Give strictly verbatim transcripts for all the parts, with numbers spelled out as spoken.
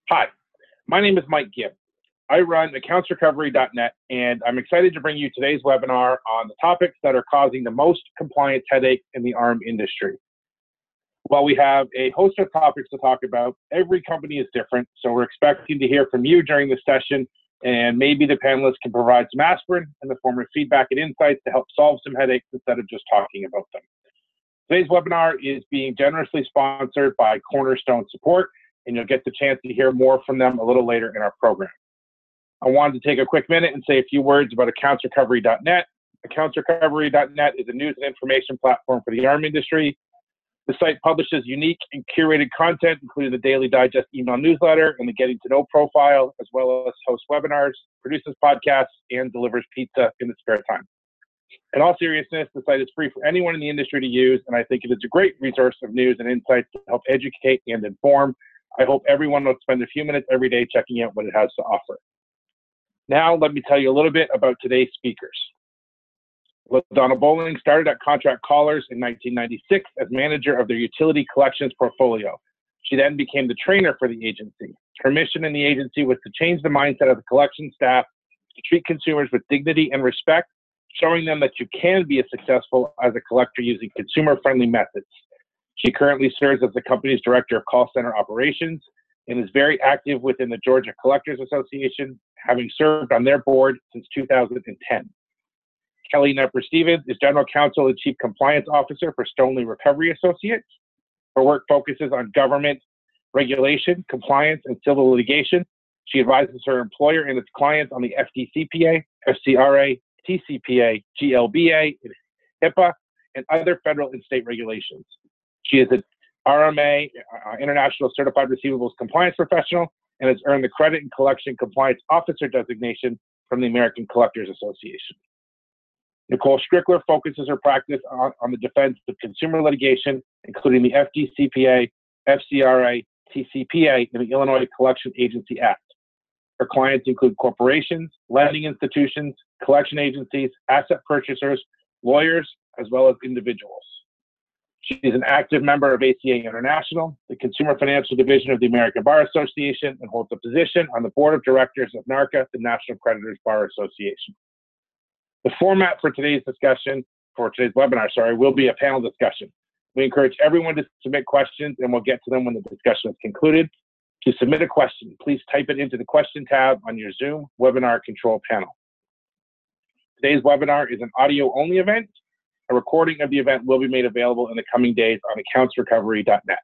Hi, my name is Mike Gibb. I run accounts recovery dot net, and I'm excited to bring you today's webinar on the topics that are causing the most compliance headache in the A R M industry. While we have a host of topics to talk about, every company is different, so we're expecting to hear from you during this session, and maybe the panelists can provide some aspirin in the form of feedback and insights to help solve some headaches instead of just talking about them. Today's webinar is being generously sponsored by Cornerstone Support, and you'll get the chance to hear more from them a little later in our program. I wanted to take a quick minute and say a few words about accounts recovery dot net. accounts recovery dot net is a news and information platform for the A R M industry. The site publishes unique and curated content, including the Daily Digest email newsletter and the Getting to Know profile, as well as hosts webinars, produces podcasts, and delivers pizza in the spare time. In all seriousness, the site is free for anyone in the industry to use, and I think it is a great resource of news and insights to help educate and inform. I hope everyone will spend a few minutes every day checking out what it has to offer. Now, let me tell you a little bit about today's speakers. LaDonna Bowling started at Contract Callers in nineteen ninety-six as manager of their utility collections portfolio. She then became the trainer for the agency. Her mission in the agency was to change the mindset of the collection staff to treat consumers with dignity and respect, showing them that you can be as successful as a collector using consumer-friendly methods. She currently serves as the company's director of call center operations and is very active within the Georgia Collectors Association, having served on their board since two thousand ten. Kelly Nepper-Stevens is General Counsel and Chief Compliance Officer for Stoneleigh Recovery Associates. Her work focuses on government regulation, compliance, and civil litigation. She advises her employer and its clients on the F D C P A, F C R A, T C P A, G L B A, HIPAA, and other federal and state regulations. She is an R M A, uh, International Certified Receivables Compliance Professional, and has earned the Credit and Collection Compliance Officer designation from the American Collectors Association. Nicole Strickler focuses her practice on, on the defense of consumer litigation, including the F D C P A, F C R A, T C P A, and the Illinois Collection Agency Act. Her clients include corporations, lending institutions, collection agencies, asset purchasers, lawyers, as well as individuals. She is an active member of A C A International, the Consumer Financial Division of the American Bar Association, and holds a position on the board of directors of NARCA, the National Creditors Bar Association. The format for today's discussion, for today's webinar, sorry, will be a panel discussion. We encourage everyone to submit questions, and we'll get to them when the discussion is concluded. To submit a question, please type it into the question tab on your Zoom webinar control panel. Today's webinar is an audio-only event. A recording of the event will be made available in the coming days on accounts recovery dot net.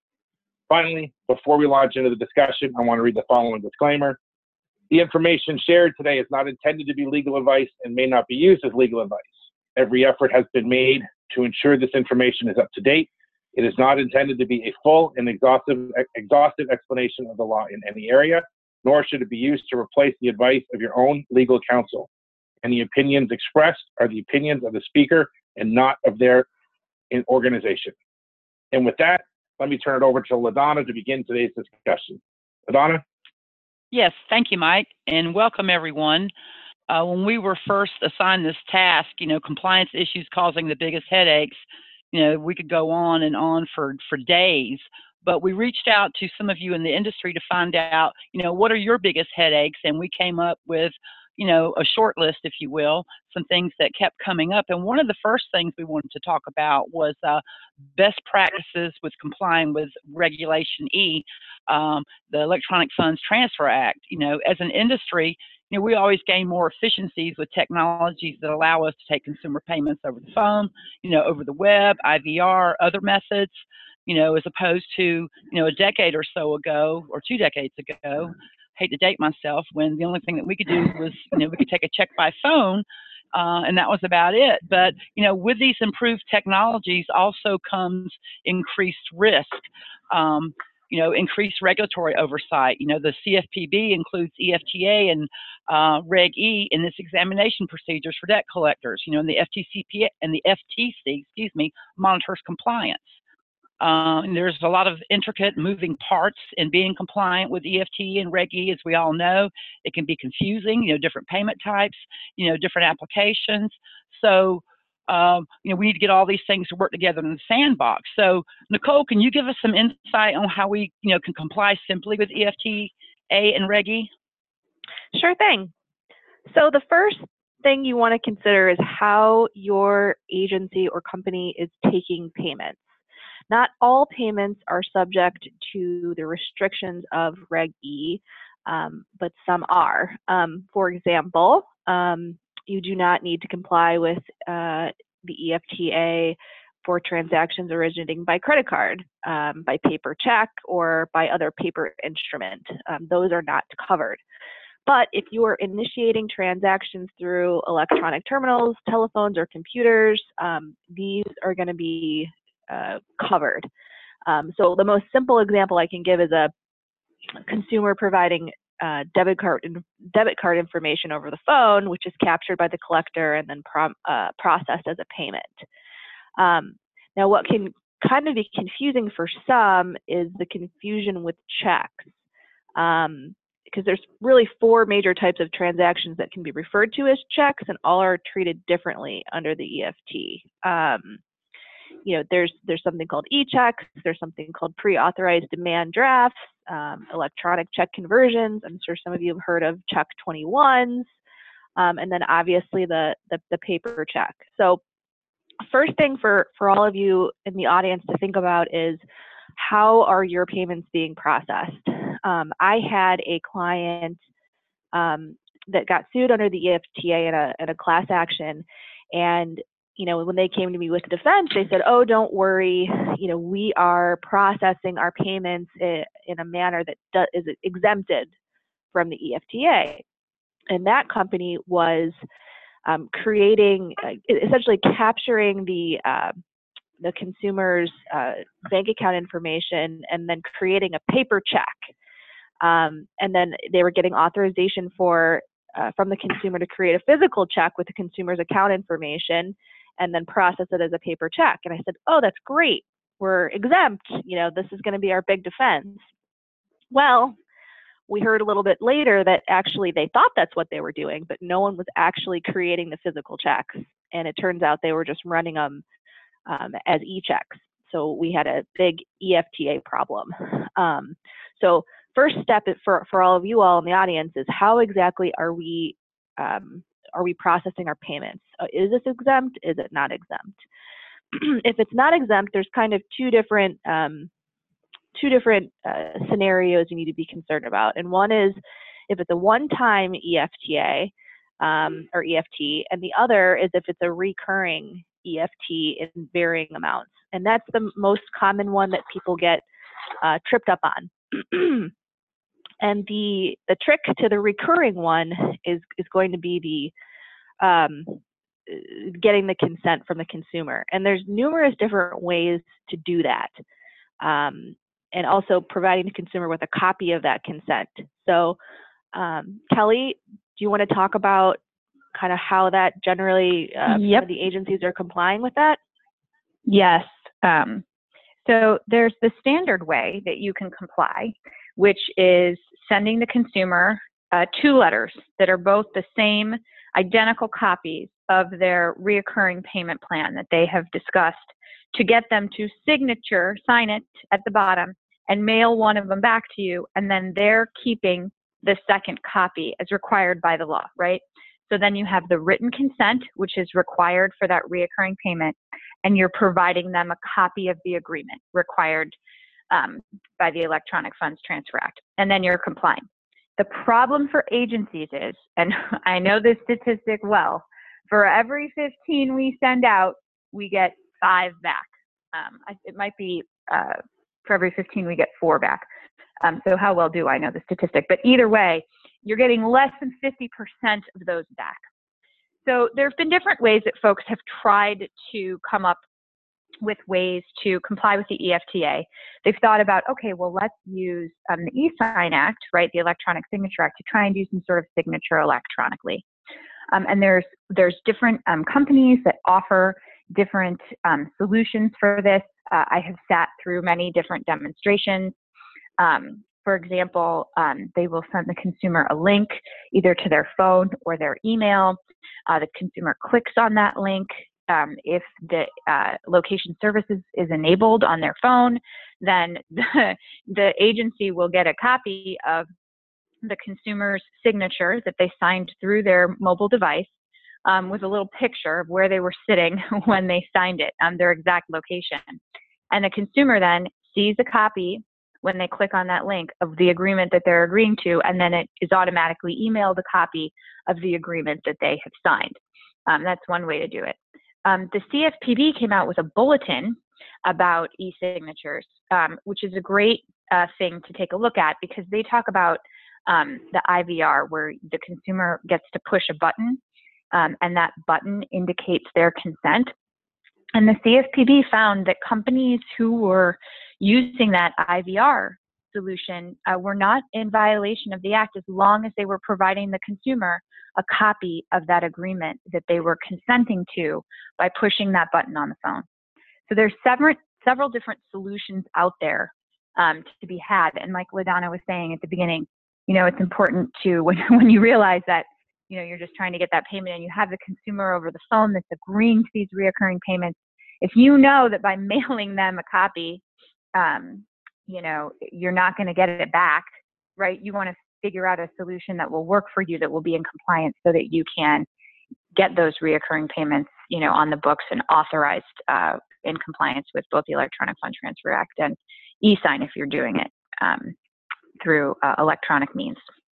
Finally, before we launch into the discussion, I want to read the following disclaimer. The information shared today is not intended to be legal advice and may not be used as legal advice. Every effort has been made to ensure this information is up to date. It is not intended to be a full and exhaustive, exhaustive explanation of the law in any area, nor should it be used to replace the advice of your own legal counsel. Any opinions expressed are the opinions of the speaker and not of their organization. And with that, let me turn it over to LaDonna to begin today's discussion. LaDonna? Yes, thank you, Mike, and welcome everyone. Uh, when we were first assigned this task, you know, compliance issues causing the biggest headaches, you know, we could go on and on for, for days, but we reached out to some of you in the industry to find out, you know, what are your biggest headaches, and we came up with, you know, a short list, if you will, some things that kept coming up. And one of the first things we wanted to talk about was uh, best practices with complying with Regulation E, um, the Electronic Funds Transfer Act. You know, as an industry, you know, we always gain more efficiencies with technologies that allow us to take consumer payments over the phone, you know, over the web, I V R, other methods, you know, as opposed to, you know, a decade or so ago, or two decades ago, hate to date myself, when the only thing that we could do was, you know, we could take a check by phone, uh, and that was about it. But, you know, with these improved technologies also comes increased risk, um, you know, increased regulatory oversight. You know, the C F P B includes E F T A and uh, Reg E in its examination procedures for debt collectors. You know, and the F T C P A and the F T C, excuse me, monitors compliance. Uh, and there's a lot of intricate moving parts in being compliant with E F T and Reg E, as we all know. It can be confusing, you know, different payment types, you know, different applications. So Um, you know, we need to get all these things to work together in the sandbox. So, Nicole, can you give us some insight on how we, you know, can comply simply with E F T A and Reg E? Sure thing. So the first thing you want to consider is how your agency or company is taking payments. Not all payments are subject to the restrictions of Reg E, um, but some are. Um, for example, um, you do not need to comply with uh, the E F T A for transactions originating by credit card, um, by paper check, or by other paper instrument. Um, those are not covered. But if you are initiating transactions through electronic terminals, telephones, or computers, um, these are going to be uh, covered. Um, so the most simple example I can give is a consumer providing uh, debit card debit card information over the phone, which is captured by the collector and then prom uh, processed as a payment. Um, now, what can kind of be confusing for some is the confusion with checks. Um, because there's really four major types of transactions that can be referred to as checks, and all are treated differently under the E F T. Um, you know, there's there's something called e-checks, there's something called pre-authorized demand drafts, um, electronic check conversions. I'm sure some of you have heard of check twenty-ones, um, and then obviously the, the the paper check. So first thing for for all of you in the audience to think about is, how are your payments being processed? Um, I had a client um, that got sued under the E F T A in a, in a class action, and you know, when they came to me with defense, they said, "Oh, don't worry. You know, we are processing our payments in, in a manner that do, is exempted from the E F T A." And that company was um, creating, uh, essentially capturing the uh, the consumer's uh, bank account information and then creating a paper check. Um, and then they were getting authorization for uh, from the consumer to create a physical check with the consumer's account information and then process it as a paper check. And I said, "Oh, that's great. We're exempt. You know, this is going to be our big defense." Well, we heard a little bit later that actually they thought that's what they were doing, but no one was actually creating the physical checks. And it turns out they were just running them um, as e-checks. So we had a big E F T A problem. Um, so first step for, for all of you all in the audience is, how exactly are we um, are we processing our payments? Uh, is this exempt? Is it not exempt? If it's not exempt, there's kind of two different um, two different uh, scenarios you need to be concerned about. And one is if it's a one-time E F T A um, or E F T, and the other is if it's a recurring E F T in varying amounts. And that's the most common one that people get uh, tripped up on. And the the trick to the recurring one is is going to be the um, getting the consent from the consumer. And there's numerous different ways to do that. Um, and also providing the consumer with a copy of that consent. So um, Kelly, do you want to talk about kind of how that generally uh, yep. the agencies are complying with that? Yes. Um, so there's the standard way that you can comply, which is sending the consumer uh, two letters that are both the same identical copies of their reoccurring payment plan that they have discussed, to get them to signature, sign it at the bottom, and mail one of them back to you, and then they're keeping the second copy as required by the law, right? So then you have the written consent, which is required for that reoccurring payment, and you're providing them a copy of the agreement required um, by the Electronic Funds Transfer Act, and then you're complying. The problem for agencies is, and I know this statistic well, for every fifteen we send out, we get five back. Um, it might be uh, for every fifteen we get four back. Um, so how well do I know the statistic? But either way, you're getting less than fifty percent of those back. So there have been different ways that folks have tried to come up with ways to comply with the E F T A. They've thought about, okay, well, let's use um, the e-Sign Act, right, the Electronic Signature Act, to try and do some sort of signature electronically. Um, and there's there's different um, companies that offer different um, solutions for this. Uh, I have sat through many different demonstrations. Um, for example, um, they will send the consumer a link either to their phone or their email. Uh, the consumer clicks on that link. Um, if the uh, location services is enabled on their phone, then the, the agency will get a copy of the consumer's signature that they signed through their mobile device, um, with a little picture of where they were sitting when they signed it, um, their exact location. And the consumer then sees a copy when they click on that link of the agreement that they're agreeing to, and then it is automatically emailed a copy of the agreement that they have signed. Um, that's one way to do it. Um, the C F P B came out with a bulletin about e-signatures, um, which is a great uh, thing to take a look at, because they talk about um, the I V R, where the consumer gets to push a button, um, and that button indicates their consent. And the C F P B found that companies who were using that I V R solution uh, were not in violation of the act as long as they were providing the consumer a copy of that agreement that they were consenting to by pushing that button on the phone. So there's several, several different solutions out there um, to be had. And like LaDonna was saying at the beginning, you know, it's important to, when, when you realize that, you know, you're just trying to get that payment and you have the consumer over the phone that's agreeing to these reoccurring payments, if you know that by mailing them a copy, um, you know, you're not going to get it back, right? You want to figure out a solution that will work for you, that will be in compliance, so that you can get those reoccurring payments, you know, on the books and authorized uh, in compliance with both the Electronic Fund Transfer Act and e-sign if you're doing it um, through uh, electronic means.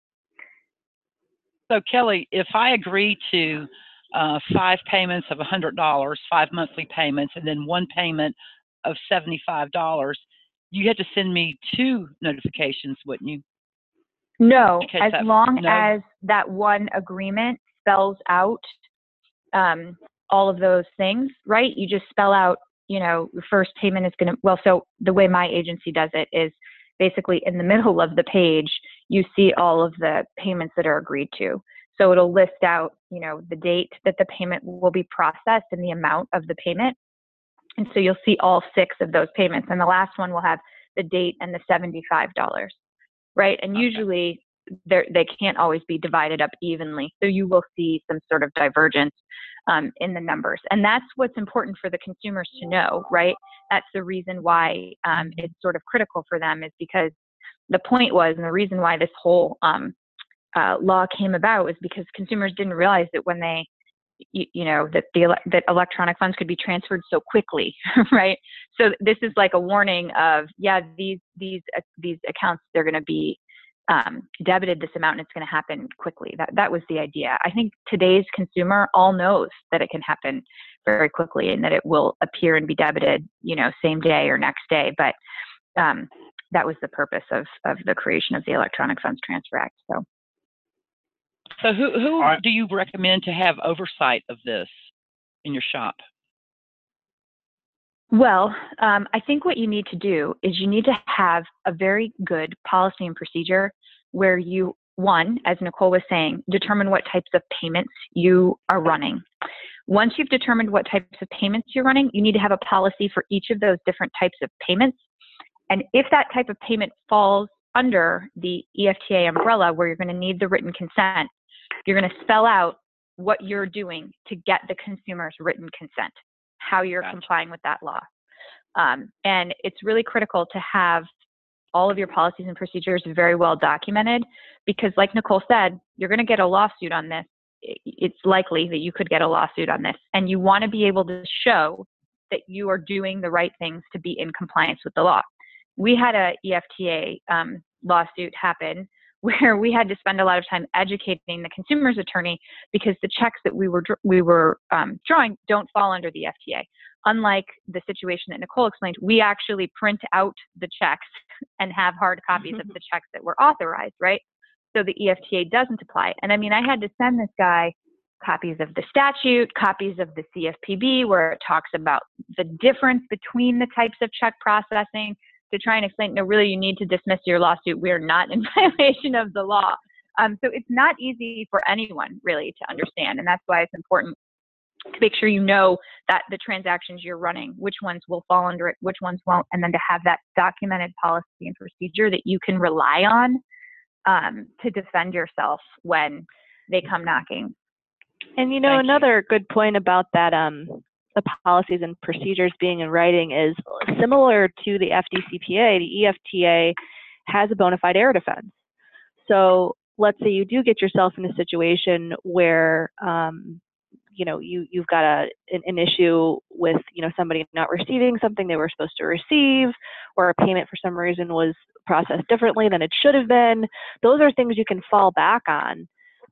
So Kelly, if I agree to uh, five payments of one hundred dollars, five monthly payments, and then one payment of seventy-five dollars, you had to send me two notifications, wouldn't you? No, Because as that, long no? as that one agreement spells out um, all of those things, right? You just spell out, you know, your first payment is going to, well, so the way my agency does it is basically in the middle of the page, you see all of the payments that are agreed to. So it'll list out, you know, the date that the payment will be processed and the amount of the payment. And so you'll see all six of those payments. And the last one will have the date and the seventy-five dollars. Right, and Okay. usually they can't always be divided up evenly. So you will see some sort of divergence um, in the numbers. And that's what's important for the consumers to know, right? That's the reason why um, it's sort of critical for them, is because the point was, and the reason why this whole um, uh, law came about was because consumers didn't realize that when they, you, you know, that the that electronic funds could be transferred so quickly, right? So this is like a warning of, yeah, these these uh, these accounts, they're going to be um, debited this amount, and it's going to happen quickly. That that was the idea. I think today's consumer all knows that it can happen very quickly, and that it will appear and be debited, you know, same day or next day. But um, that was the purpose of of the creation of the Electronic Funds Transfer Act. So. So who, who I, do you recommend to have oversight of this in your shop? Well, um, I think what you need to do is you need to have a very good policy and procedure where you, one, as Nicole was saying, determine what types of payments you are running. Once you've determined what types of payments you're running, you need to have a policy for each of those different types of payments. And if that type of payment falls under the E F T A umbrella, where you're going to need the written consent, you're going to spell out what you're doing to get the consumer's written consent, how you're Gotcha. complying with that law. Um, and it's really critical to have all of your policies and procedures very well documented, because like Nicole said, you're going to get a lawsuit on this. It's likely that you could get a lawsuit on this, and you want to be able to show that you are doing the right things to be in compliance with the law. We had a E F T A um, lawsuit happen where we had to spend a lot of time educating the consumer's attorney, because the checks that we were we were um, drawing don't fall under the E F T A. Unlike the situation that Nicole explained, we actually print out the checks and have hard copies of the checks that were authorized, right? So the E F T A doesn't apply. And I mean, I had to send this guy copies of the statute, copies of the C F P B, where it talks about the difference between the types of check processing, to try and explain, no, really, you need to dismiss your lawsuit. We are not in violation of the law. Um, so it's not easy for anyone really to understand. And that's why it's important to make sure you know that the transactions you're running, which ones will fall under it, which ones won't, and then to have that documented policy and procedure that you can rely on um, to defend yourself when they come knocking. And you know, Thank you. another good point about that um, the policies and procedures being in writing is similar to the F D C P A. The E F T A has a bona fide error defense. So let's say you do get yourself in a situation where um, you know you you've got a an, an issue with you know somebody not receiving something they were supposed to receive, or a payment for some reason was processed differently than it should have been. Those are things you can fall back on.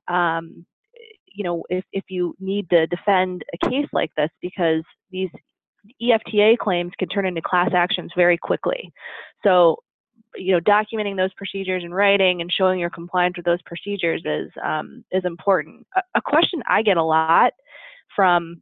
Um, you know, if, if you need to defend a case like this, because these E F T A claims can turn into class actions very quickly. So, you know, documenting those procedures in writing and showing your compliance with those procedures is um, is important. A, a question I get a lot from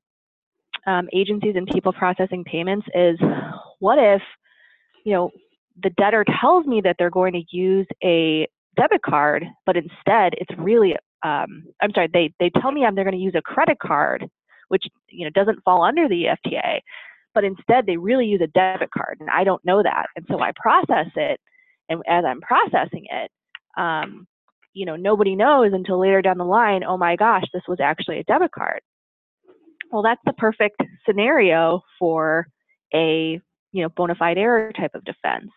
um, agencies and people processing payments is, what if, you know, the debtor tells me that they're going to use a debit card, but instead it's really Um, I'm sorry, they, they tell me I'm, they're going to use a credit card, which you know doesn't fall under the E F T A, but instead they really use a debit card, and I don't know that. And so I process it, and as I'm processing it, um, you know, nobody knows until later down the line, oh my gosh, this was actually a debit card. Well, that's the perfect scenario for a you know bona fide error type of defense.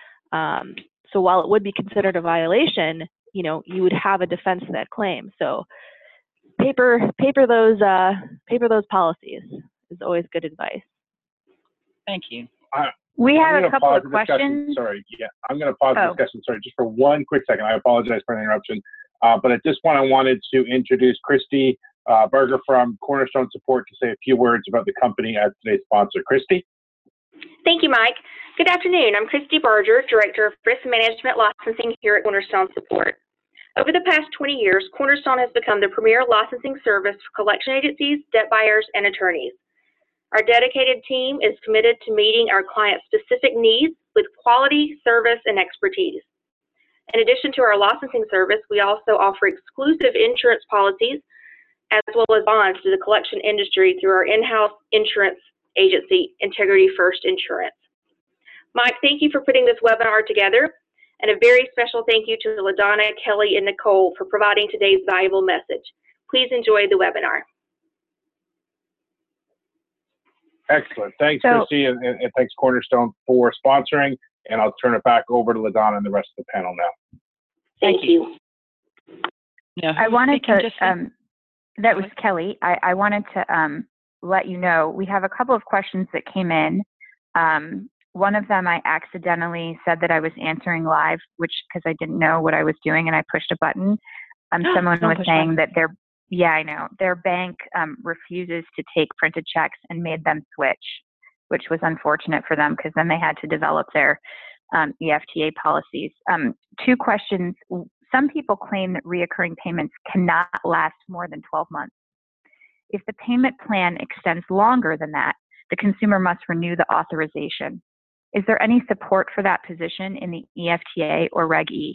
Um, so while it would be considered a violation, you know, you would have a defense to that claim. So paper, paper those, uh, paper those policies is always good advice. Thank you. I, We I'm have a couple of the discussion. questions. Sorry, yeah, I'm going to pause the Oh. discussion. Sorry, just for one quick second. I apologize for the interruption. Uh, but at this point, I wanted to introduce Christy uh, Berger from Cornerstone Support to say a few words about the company as today's sponsor. Christy? Thank you, Mike. Good afternoon. I'm Christy Berger, Director of Risk Management Licensing here at Cornerstone Support. Over the past twenty years, Cornerstone has become the premier licensing service for collection agencies, debt buyers, and attorneys. Our dedicated team is committed to meeting our clients' specific needs with quality, service, and expertise. In addition to our licensing service, we also offer exclusive insurance policies as well as bonds to the collection industry through our in-house insurance agency, Integrity First Insurance. Mike, thank you for putting this webinar together, and a very special thank you to LaDonna, Kelly, and Nicole for providing today's valuable message. Please enjoy the webinar. Excellent. Thanks, So, Christy, and, and, and thanks, Cornerstone, for sponsoring. And I'll turn it back over to LaDonna and the rest of the panel now. Thank, thank you. you. No, I wanted to, just um, that was Kelly. I, I wanted to um, let you know, we have a couple of questions that came in. Um, one of them I accidentally said that I was answering live, which, because I didn't know what I was doing and I pushed a button. Um, someone was saying that their, yeah, I know, their bank um, refuses to take printed checks and made them switch, which was unfortunate for them because then they had to develop their um, E F T A policies. Um, two questions. Some people claim that reoccurring payments cannot last more than twelve months. If the payment plan extends longer than that, the consumer must renew the authorization. Is there any support for that position in the E F T A or Reg E?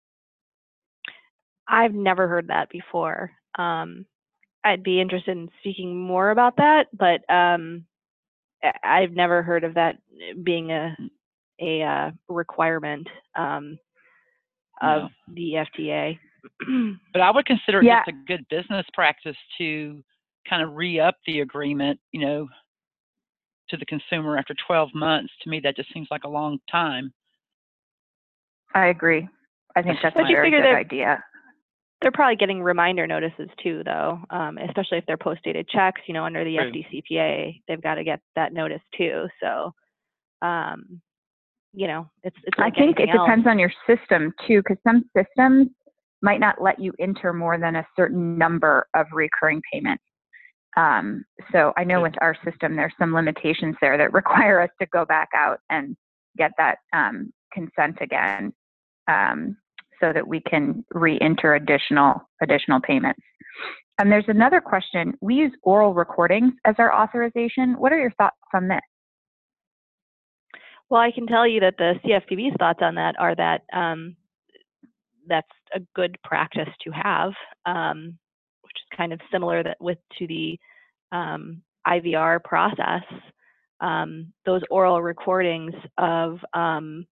I've never heard that before. Um, I'd be interested in speaking more about that, but um, I've never heard of that being a a uh, requirement um, of No. the E F T A. But I would consider it Yeah. just a good business practice to kind of re-up the agreement, you know, to the consumer after twelve months. To me, that just seems like a long time. I agree. I think that's But a you very figure good they're- idea. They're probably getting reminder notices too, though, um, especially if they're post-dated checks. You know, under the True. F D C P A, they've got to get that notice too. So, um, you know, it's it's. I Like think it anything else. depends on your system too, because some systems might not let you enter more than a certain number of recurring payments. Um, so I know with our system, there's some limitations there that require us to go back out and get that um, consent again, um, so that we can re-enter additional additional payments. And there's another question. We use oral recordings as our authorization. What are your thoughts on this? Well, I can tell you that the C F P B's thoughts on that are that um, that's a good practice to have, um, which is kind of similar that with to the um, I V R process. Um, those oral recordings of um,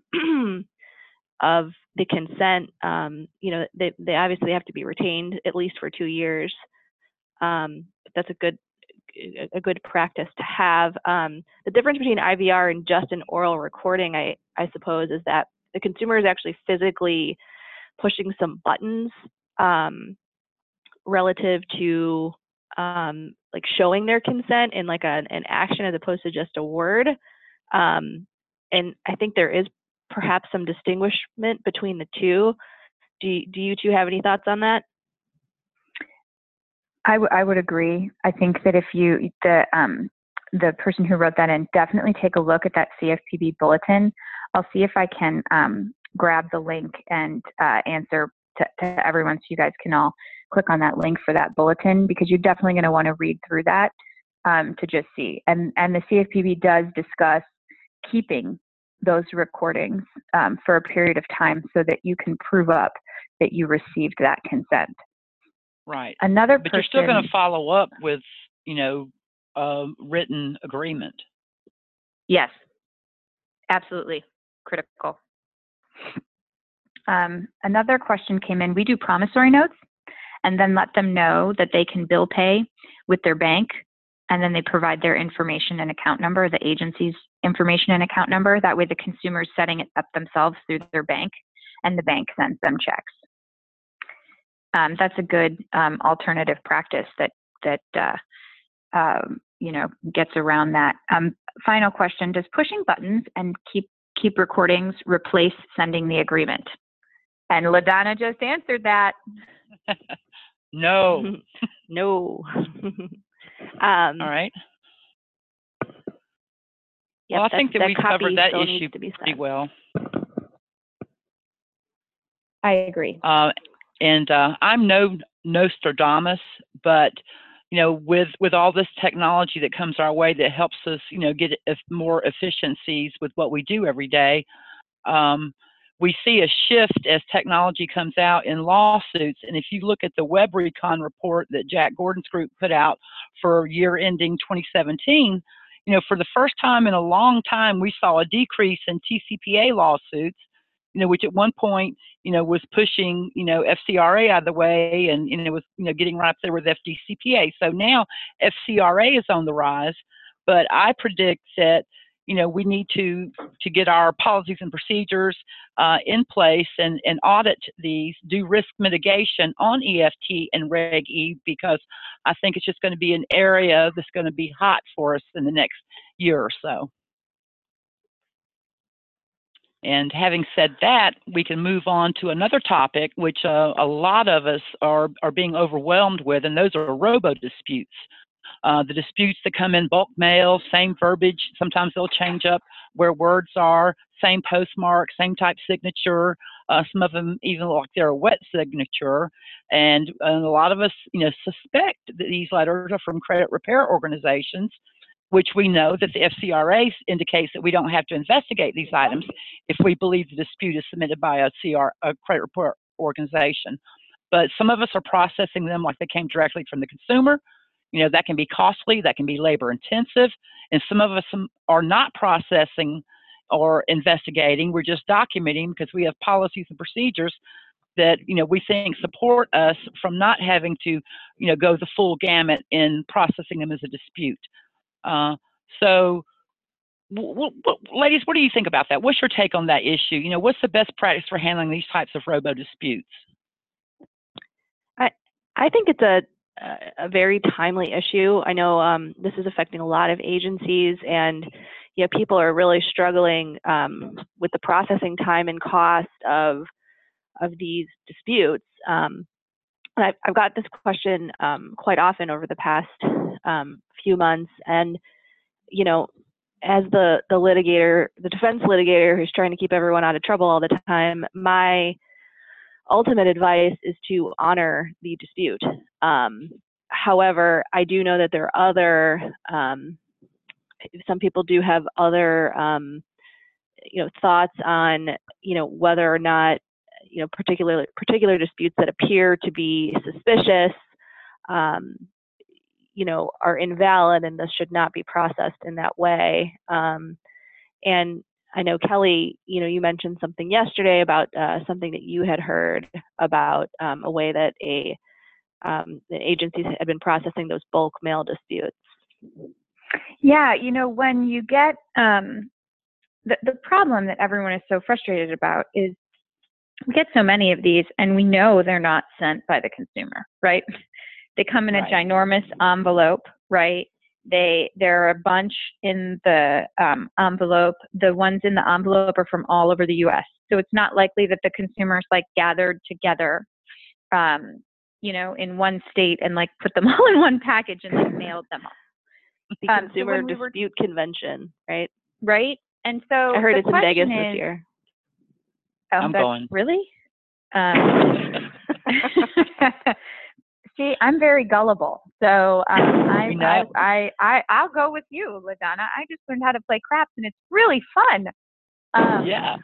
of the consent, um, you know, they they obviously have to be retained at least for two years. Um, but that's a good a, a good practice to have. Um, the difference between I V R and just an oral recording, I, I suppose, is that the consumer is actually physically pushing some buttons um, relative to um, like showing their consent in like a, an action as opposed to just a word. Um, and I think there is perhaps some distinguishment between the two. Do you, do you two have any thoughts on that? I, w- I would agree. I think that if you, the um, the person who wrote that in, definitely take a look at that C F P B bulletin. I'll see if I can um, grab the link and uh, answer to, to everyone so you guys can all click on that link for that bulletin, because you're definitely going to want to read through that um, to just see. And, and the C F P B does discuss keeping those recordings um, for a period of time so that you can prove up that you received that consent. Right. Another but person, you're still going to follow up with, you know, a written agreement. Yes, absolutely critical. Um, another question came in. We do promissory notes and then let them know that they can bill pay with their bank, and then they provide their information and account number, the agency's information and account number. That way the consumer is setting it up themselves through their bank, and the bank sends them checks. Um, that's a good um, alternative practice that that uh, um, you know gets around that. Um, final question: does pushing buttons and keep keep recordings replace sending the agreement? And LaDonna just answered that. No. No. um, All right. Yep, well, I that, think that, that we've covered that still issue needs to be pretty sent. well. I agree. Uh, and uh, I'm no Nostradamus, but you know, with with all this technology that comes our way that helps us, you know, get more efficiencies with what we do every day, um, we see a shift as technology comes out in lawsuits. And if you look at the WebRecon report that Jack Gordon's group put out for year ending twenty seventeen, you know, for the first time in a long time, we saw a decrease in T C P A lawsuits, you know, which at one point, you know, was pushing, you know, F C R A out of the way, and, and it was, you know, getting right up there with F D C P A. So now F C R A is on the rise, but I predict that, you know, we need to to get our policies and procedures uh, in place and, and audit these, do risk mitigation on E F T and Reg E, because I think it's just going to be an area that's going to be hot for us in the next year or so. And having said that, we can move on to another topic, which uh, a lot of us are, are being overwhelmed with, and those are robo-disputes. Uh, the disputes that come in bulk mail, same verbiage, sometimes they'll change up where words are, same postmark, same type signature, uh, some of them even look like they're a wet signature, and, and a lot of us, you know, suspect that these letters are from credit repair organizations, which we know that the F C R A indicates that we don't have to investigate these items if we believe the dispute is submitted by a, C R, a credit report organization. But some of us are processing them like they came directly from the consumer. You know, that can be costly, that can be labor intensive, and some of us are not processing or investigating. We're just documenting because we have policies and procedures that, you know, we think support us from not having to, you know, go the full gamut in processing them as a dispute. Uh, so, w w ladies, what do you think about that? What's your take on that issue? You know, what's the best practice for handling these types of robo disputes? I I think it's a a very timely issue. I know um, this is affecting a lot of agencies, and you know, people are really struggling um, with the processing time and cost of of these disputes. Um, and I've, I've got this question um, quite often over the past um, few months, and you know, as the the litigator, the defense litigator who's trying to keep everyone out of trouble all the time, my ultimate advice is to honor the dispute. Um, however, I do know that there are other, um, some people do have other, um, you know, thoughts on, you know, whether or not, you know, particular particular disputes that appear to be suspicious, um, you know, are invalid, and this should not be processed in that way. Um, and I know, Kelly, you know, you mentioned something yesterday about uh, something that you had heard about um, a way that a um, the agencies had been processing those bulk mail disputes. Yeah, you know, when you get um, the the problem that everyone is so frustrated about is we get so many of these, and we know they're not sent by the consumer, right? They come in Right. a ginormous envelope, right? They there are a bunch in the um, envelope. The ones in the envelope are from all over the U S, so it's not likely that the consumers like gathered together, um, you know, in one state and like put them all in one package and like mailed them all. The Um, so Consumer when we were Dispute Convention, right? right, and so I heard the it's in Vegas question this is, year. oh, I'm that's going. really. Um, See, I'm very gullible, so um, I, We I, know. I, I, I'll go with you, LaDonna. I just learned how to play craps, and it's really fun. Um, Yeah.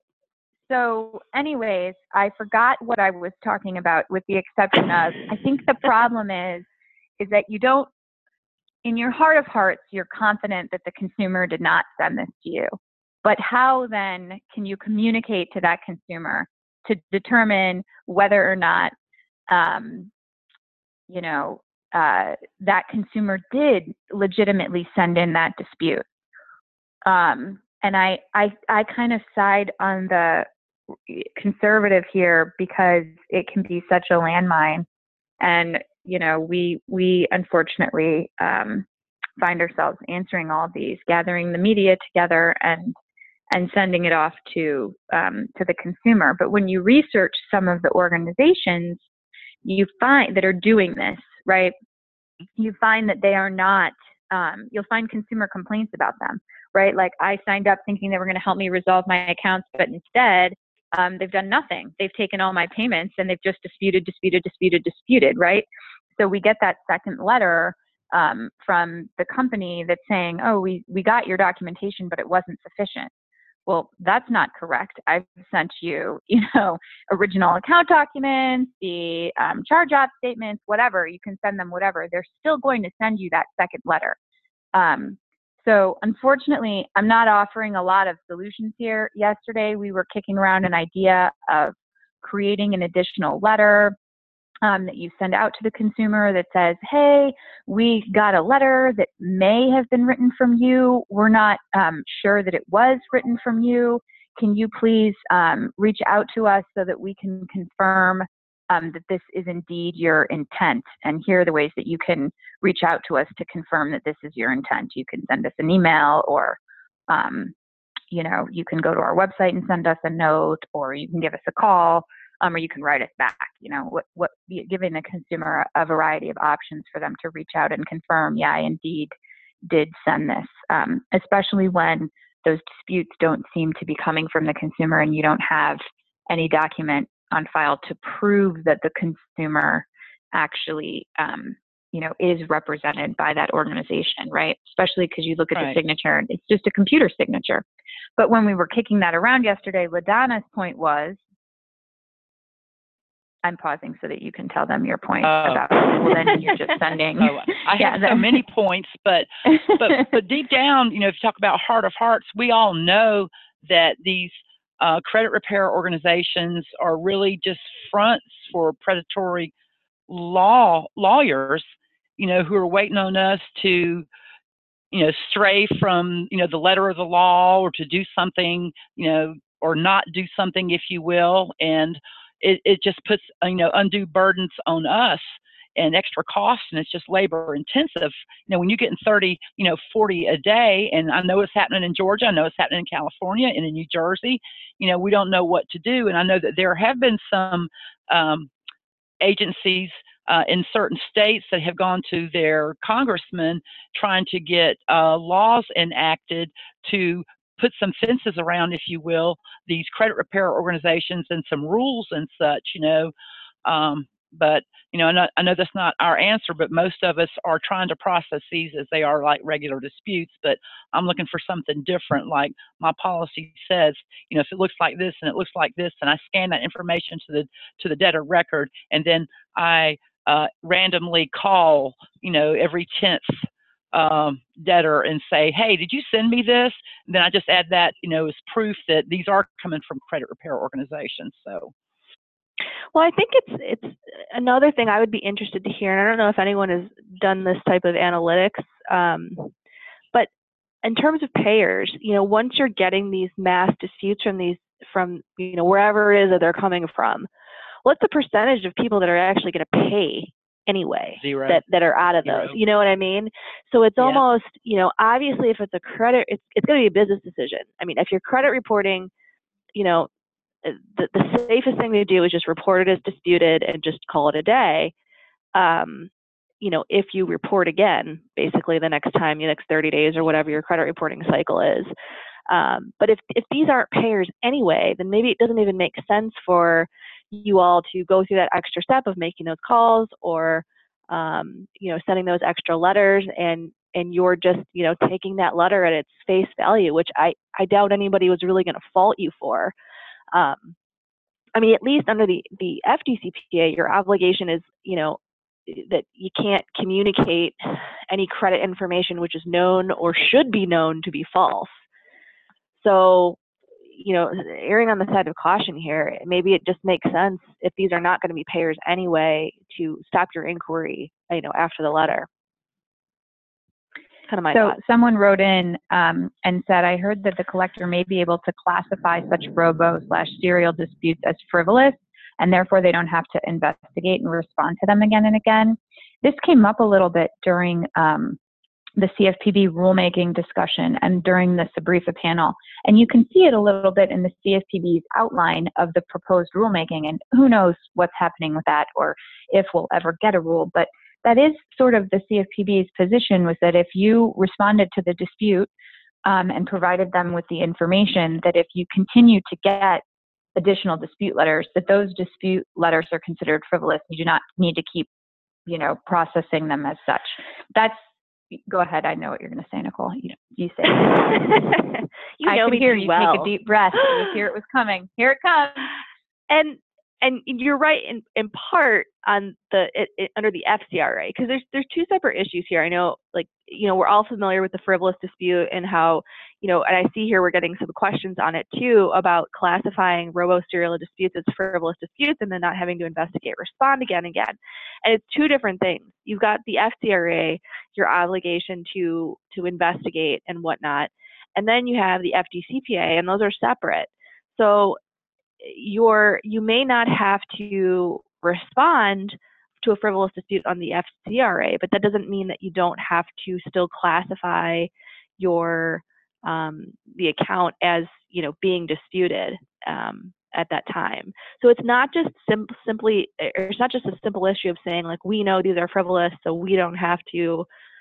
So, anyways, I forgot what I was talking about, with the exception of, I think the problem is, is that you don't, in your heart of hearts, you're confident that the consumer did not send this to you. But how then can you communicate to that consumer to determine whether or not, um, you know, uh, that consumer did legitimately send in that dispute? Um, and I, I, I kind of side on the conservative here because it can be such a landmine, and you know, we we unfortunately um, find ourselves answering all of these, gathering the media together, and and sending it off to um, to the consumer. But when you research some of the organizations you find that are doing this, right, you find that they are not. Um, you'll find consumer complaints about them, right? Like, I signed up thinking they were going to help me resolve my accounts, but instead um, they've done nothing. They've taken all my payments and they've just disputed, disputed, disputed, disputed, right? So we get that second letter um, from the company that's saying, oh, we, we got your documentation, but it wasn't sufficient. Well, that's not correct. I've sent you, you know, original account documents, the um, charge-off statements, whatever. You can send them whatever. They're still going to send you that second letter. Um, so unfortunately, I'm not offering a lot of solutions here. Yesterday, we were kicking around an idea of creating an additional letter Um, that you send out to the consumer that says, hey, we got a letter that may have been written from you. We're not um, sure that it was written from you. Can you please um, reach out to us so that we can confirm um, that this is indeed your intent? And here are the ways that you can reach out to us to confirm that this is your intent. You can send us an email, or um, you know, you can go to our website and send us a note, or you can give us a call. Um, or you can write us back, you know, what, what, giving the consumer a variety of options for them to reach out and confirm, yeah, I indeed did send this, um, especially when those disputes don't seem to be coming from the consumer and you don't have any document on file to prove that the consumer actually, um, you know, is represented by that organization, right? Especially because you look at Right. the signature and it's just a computer signature. But when we were kicking that around yesterday, LaDonna's point was, I'm pausing so that you can tell them your point Oh. about, well, then you're just sending. Oh, I Yeah, have that- so many points, but but but deep down, you know, if you talk about heart of hearts, we all know that these uh, credit repair organizations are really just fronts for predatory law lawyers, you know, who are waiting on us to, you know, stray from, you know, the letter of the law, or to do something, you know, or not do something, if you will, and it, it just puts, you know, undue burdens on us and extra costs, and it's just labor intensive. You know, when you're getting thirty, you know, forty a day, and I know it's happening in Georgia, I know it's happening in California and in New Jersey, you know, we don't know what to do. And I know that there have been some um, agencies uh, in certain states that have gone to their congressmen trying to get uh, laws enacted to put some fences around, if you will, these credit repair organizations, and some rules and such, you know. Um, but, you know, I know, I know that's not our answer, but most of us are trying to process these as they are like regular disputes. But I'm looking for something different. Like my policy says, you know, if it looks like this and it looks like this, and I scan that information to the to the debtor record, and then I uh, randomly call, you know, every tenth um, debtor and say, hey, did you send me this? And then I just add that, you know, as proof that these are coming from credit repair organizations. So. Well, I think it's it's another thing I would be interested to hear, and I don't know if anyone has done this type of analytics, um, but in terms of payers, you know, once you're getting these mass disputes from these from you know wherever it is that they're coming from, what's the percentage of people that are actually going to pay anyway? Zero. That that are out of Zero. those. You know what I mean? So it's Yeah. almost, you know, obviously if it's a credit, it's it's going to be a business decision. I mean, if you're credit reporting, you know, the, the safest thing to do is just report it as disputed and just call it a day. Um, you know, if you report again, basically the next time, the next thirty days or whatever your credit reporting cycle is. Um, but if, if these aren't payers anyway, then maybe it doesn't even make sense for you all to go through that extra step of making those calls or, um, you know, sending those extra letters, and, and you're just, you know, taking that letter at its face value, which I, I doubt anybody was really going to fault you for. Um, I mean, at least under the, the F D C P A, your obligation is, you know, that you can't communicate any credit information which is known or should be known to be false. So, you know, erring on the side of caution here, maybe it just makes sense if these are not going to be payers anyway to stop your inquiry, you know, after the letter. Kind of my So thoughts. someone wrote in um, and said, I heard that the collector may be able to classify such robo slash serial disputes as frivolous, and therefore they don't have to investigate and respond to them again and again. This came up a little bit during um, the C F P B rulemaking discussion and during the SBREFA panel. And you can see it a little bit in the C F P B's outline of the proposed rulemaking, and who knows what's happening with that or if we'll ever get a rule. But that is sort of the C F P B's position, was that if you responded to the dispute um, and provided them with the information, that if you continue to get additional dispute letters, that those dispute letters are considered frivolous. You do not need to keep, you know, processing them as such. That's, go ahead. I know what you're going to say, Nicole. You, you say it. you I know could me hear too you well. take a deep breath. You hear it was coming. Here it comes. And and you're right in, in part on the it, it, under the F C R A, because there's there's two separate issues here. I know, like, you know, we're all familiar with the frivolous dispute and how, you know, and I see here we're getting some questions on it too about classifying robo-serial disputes as frivolous disputes and then not having to investigate, respond again and again. And it's two different things. You've got the F C R A, your obligation to to investigate and whatnot, and then you have the F D C P A, and those are separate. So you're, you may not have to respond to a frivolous dispute on the F C R A, but that doesn't mean that you don't have to still classify your um, the account as, you know, being disputed um, at that time. So it's not just sim simply, it's not just a simple issue of saying, like, we know these are frivolous, so we don't have to,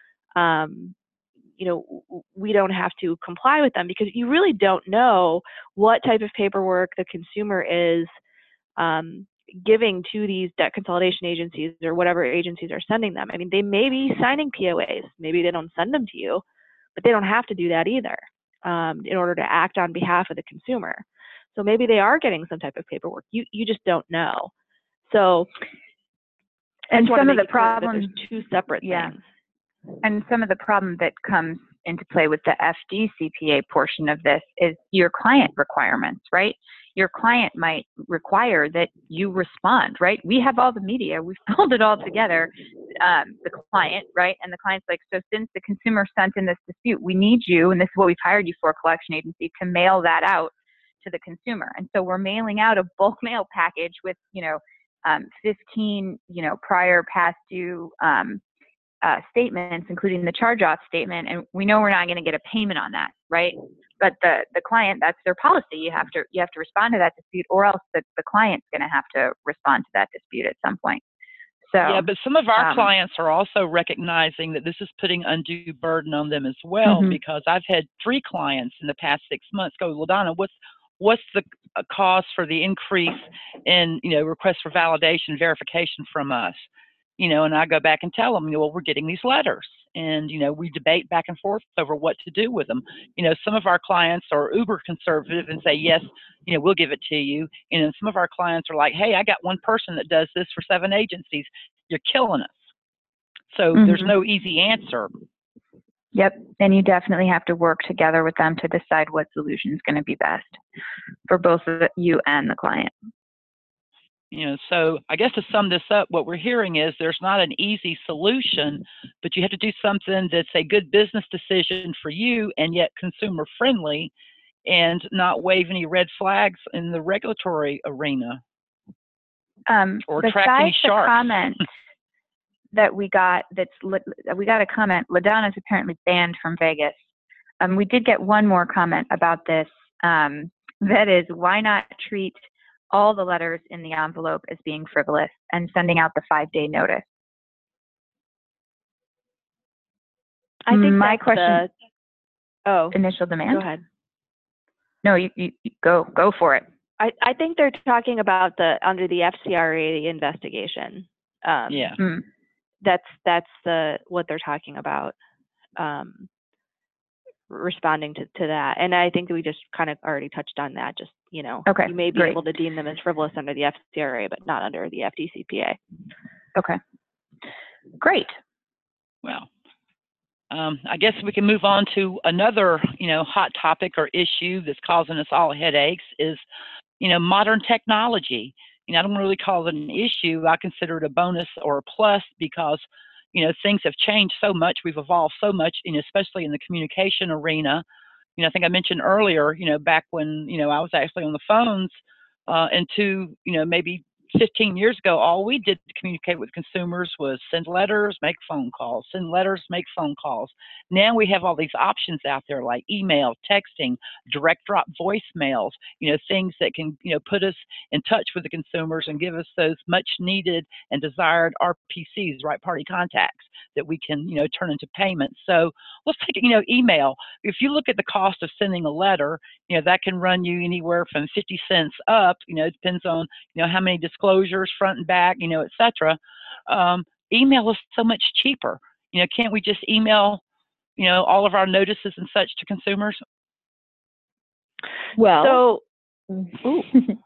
um, you know, we don't have to comply with them, because you really don't know what type of paperwork the consumer is um, giving to these debt consolidation agencies or whatever agencies are sending them. I mean, they may be signing P O As. Maybe they don't send them to you, but they don't have to do that either um, in order to act on behalf of the consumer. So maybe they are getting some type of paperwork. You you just don't know. So, and some of the problems, there's two separate yeah. things. And some of the problem that comes into play with the F D C P A portion of this is your client requirements, right? Your client might require that you respond, right? We have all the media, we've pulled it all together, um, the client, right? And the client's like, so since the consumer sent in this dispute, we need you, and this is what we've hired you for, collection agency, to mail that out to the consumer. And so we're mailing out a bulk mail package with, you know, um, fifteen, you know, prior past due um, Uh, statements, including the charge-off statement, and we know we're not going to get a payment on that, right? But the the client, that's their policy. You have to you have to respond to that dispute, or else the, the client's going to have to respond to that dispute at some point. So yeah, but some of our um, clients are also recognizing that this is putting undue burden on them as well, mm-hmm. because I've had three clients in the past six months go, well, Donna, what's what's the uh, cause for the increase in, you know, requests for validation, verification from us? You know, and I go back and tell them, you know, well, we're getting these letters, and, you know, we debate back and forth over what to do with them. You know, some of our clients are uber conservative and say, yes, you know, we'll give it to you. And then some of our clients are like, hey, I got one person that does this for seven agencies. You're killing us. So mm-hmm. there's no easy answer. Yep. And you definitely have to work together with them to decide what solution is going to be best for both you and the client. You know, so I guess to sum this up, what we're hearing is there's not an easy solution, but you have to do something that's a good business decision for you and yet consumer friendly and not wave any red flags in the regulatory arena Um, or attract besides any the sharks. comment that we got, that's we got a comment. LaDonna is apparently banned from Vegas. Um, we did get one more comment about this. Um, that is, why not treat all the letters in the envelope as being frivolous and sending out the five-day notice? I think My that's question. The, oh, initial demand. go ahead. No, you, you, you go go for it. I, I think they're talking about the under the F C R A investigation. Um, Yeah. Mm. That's that's the what they're talking about. Um, responding to, to that, and I think we just kind of already touched on that. Just you know, Okay, you may be great. able to deem them as frivolous under the F C R A, but not under the F D C P A. Okay, great. Well, um, I guess we can move on to another, you know, hot topic or issue that's causing us all headaches is, you know, modern technology. You know, I don't really call it an issue. I consider it a bonus or a plus because, you know, things have changed so much. We've evolved so much, you know, especially in the communication arena. You know, I think I mentioned earlier, you know, back when, you know, I was actually on the phones uh, and to, you know, maybe fifteen years ago, all we did to communicate with consumers was send letters, make phone calls, send letters, make phone calls. Now we have all these options out there like email, texting, direct drop voicemails, you know, things that can, you know, put us in touch with the consumers and give us those much needed and desired R P Cs, right party contacts, that we can, you know, turn into payments. So let's take, you know, email. If you look at the cost of sending a letter, you know, that can run you anywhere from fifty cents up, you know, it depends on, you know, how many disclosures, front and back, you know, et cetera. Um, email is so much cheaper. You know, can't we just email, you know, all of our notices and such to consumers? Well, So, ooh.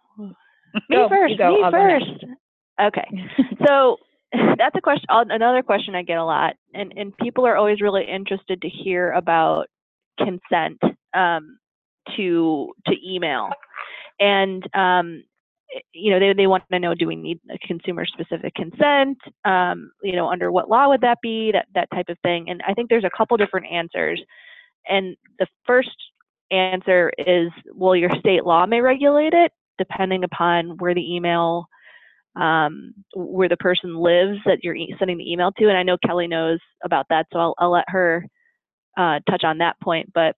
me Go, first, you go, me I'll go first. Okay, so that's a question. Another question I get a lot, and and people are always really interested to hear about consent um, to to email, and um, you know they they want to know, do we need a consumer specific consent? Um, you know, under what law would that be? That that type of thing. And I think there's a couple different answers. And the first answer is, well, your state law may regulate it, depending upon where the email, um, where the person lives that you're e sending the email to. And I know Kelly knows about that, so I'll, I'll let her uh, touch on that point. But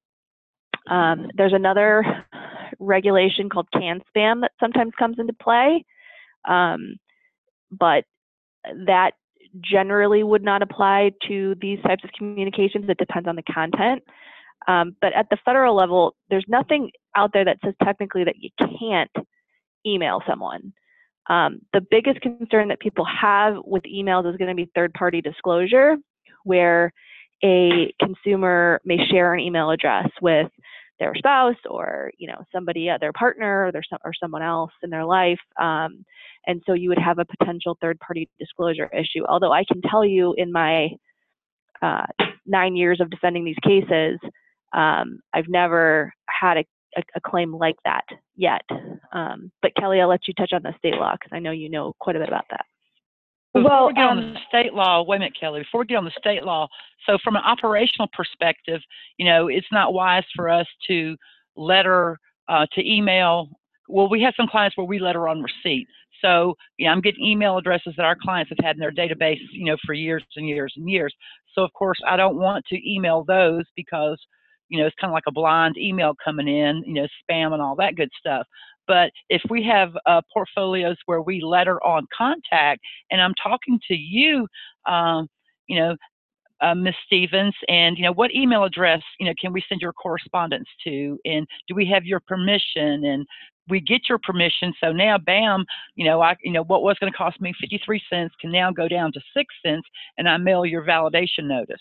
um, there's another regulation called CAN-SPAM that sometimes comes into play, um, but that generally would not apply to these types of communications. It depends on the content. Um, but at the federal level, there's nothing out there that says technically that you can't email someone. Um, the biggest concern that people have with emails is going to be third-party disclosure, where a consumer may share an email address with their spouse or, you know, somebody, uh, their partner or, their, or someone else in their life. Um, and so you would have a potential third-party disclosure issue. Although I can tell you in my uh, nine years of defending these cases, um, I've never had a, a, a claim like that yet. Um, but Kelly, I'll let you touch on the state law because I know you know quite a bit about that. Before Well, we get um, on the state law, wait a minute, Kelly, before we get on the state law, so from an operational perspective, you know, it's not wise for us to letter, uh, to email. Well, we have some clients where we letter on receipt. So, you know, I'm getting email addresses that our clients have had in their database, you know, for years and years and years. So, of course, I don't want to email those because, you know, it's kind of like a blind email coming in, you know, spam and all that good stuff. But if we have uh, portfolios where we letter on contact, and I'm talking to you, um, you know, uh, Miz Stevens, and you know, what email address, you know, can we send your correspondence to, and do we have your permission? And we get your permission, so now, bam, you know, I, you know, what was going to cost me fifty-three cents can now go down to six cents, and I mail your validation notice.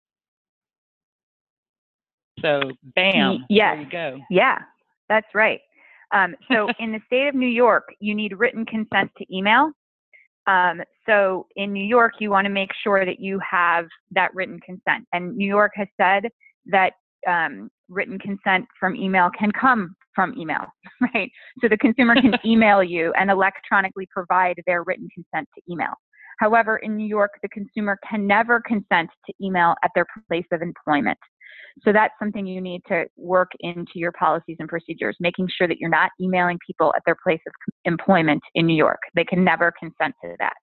So, bam, yes. there you go. Yeah, that's right. Um, so in the state of New York, you need written consent to email. Um, so in New York, you want to make sure that you have that written consent. And New York has said that um, written consent from email can come from email, right? So the consumer can email you and electronically provide their written consent to email. However, in New York, the consumer can never consent to email at their place of employment. So that's something you need to work into your policies and procedures, making sure that you're not emailing people at their place of employment in New York. They can never consent to that.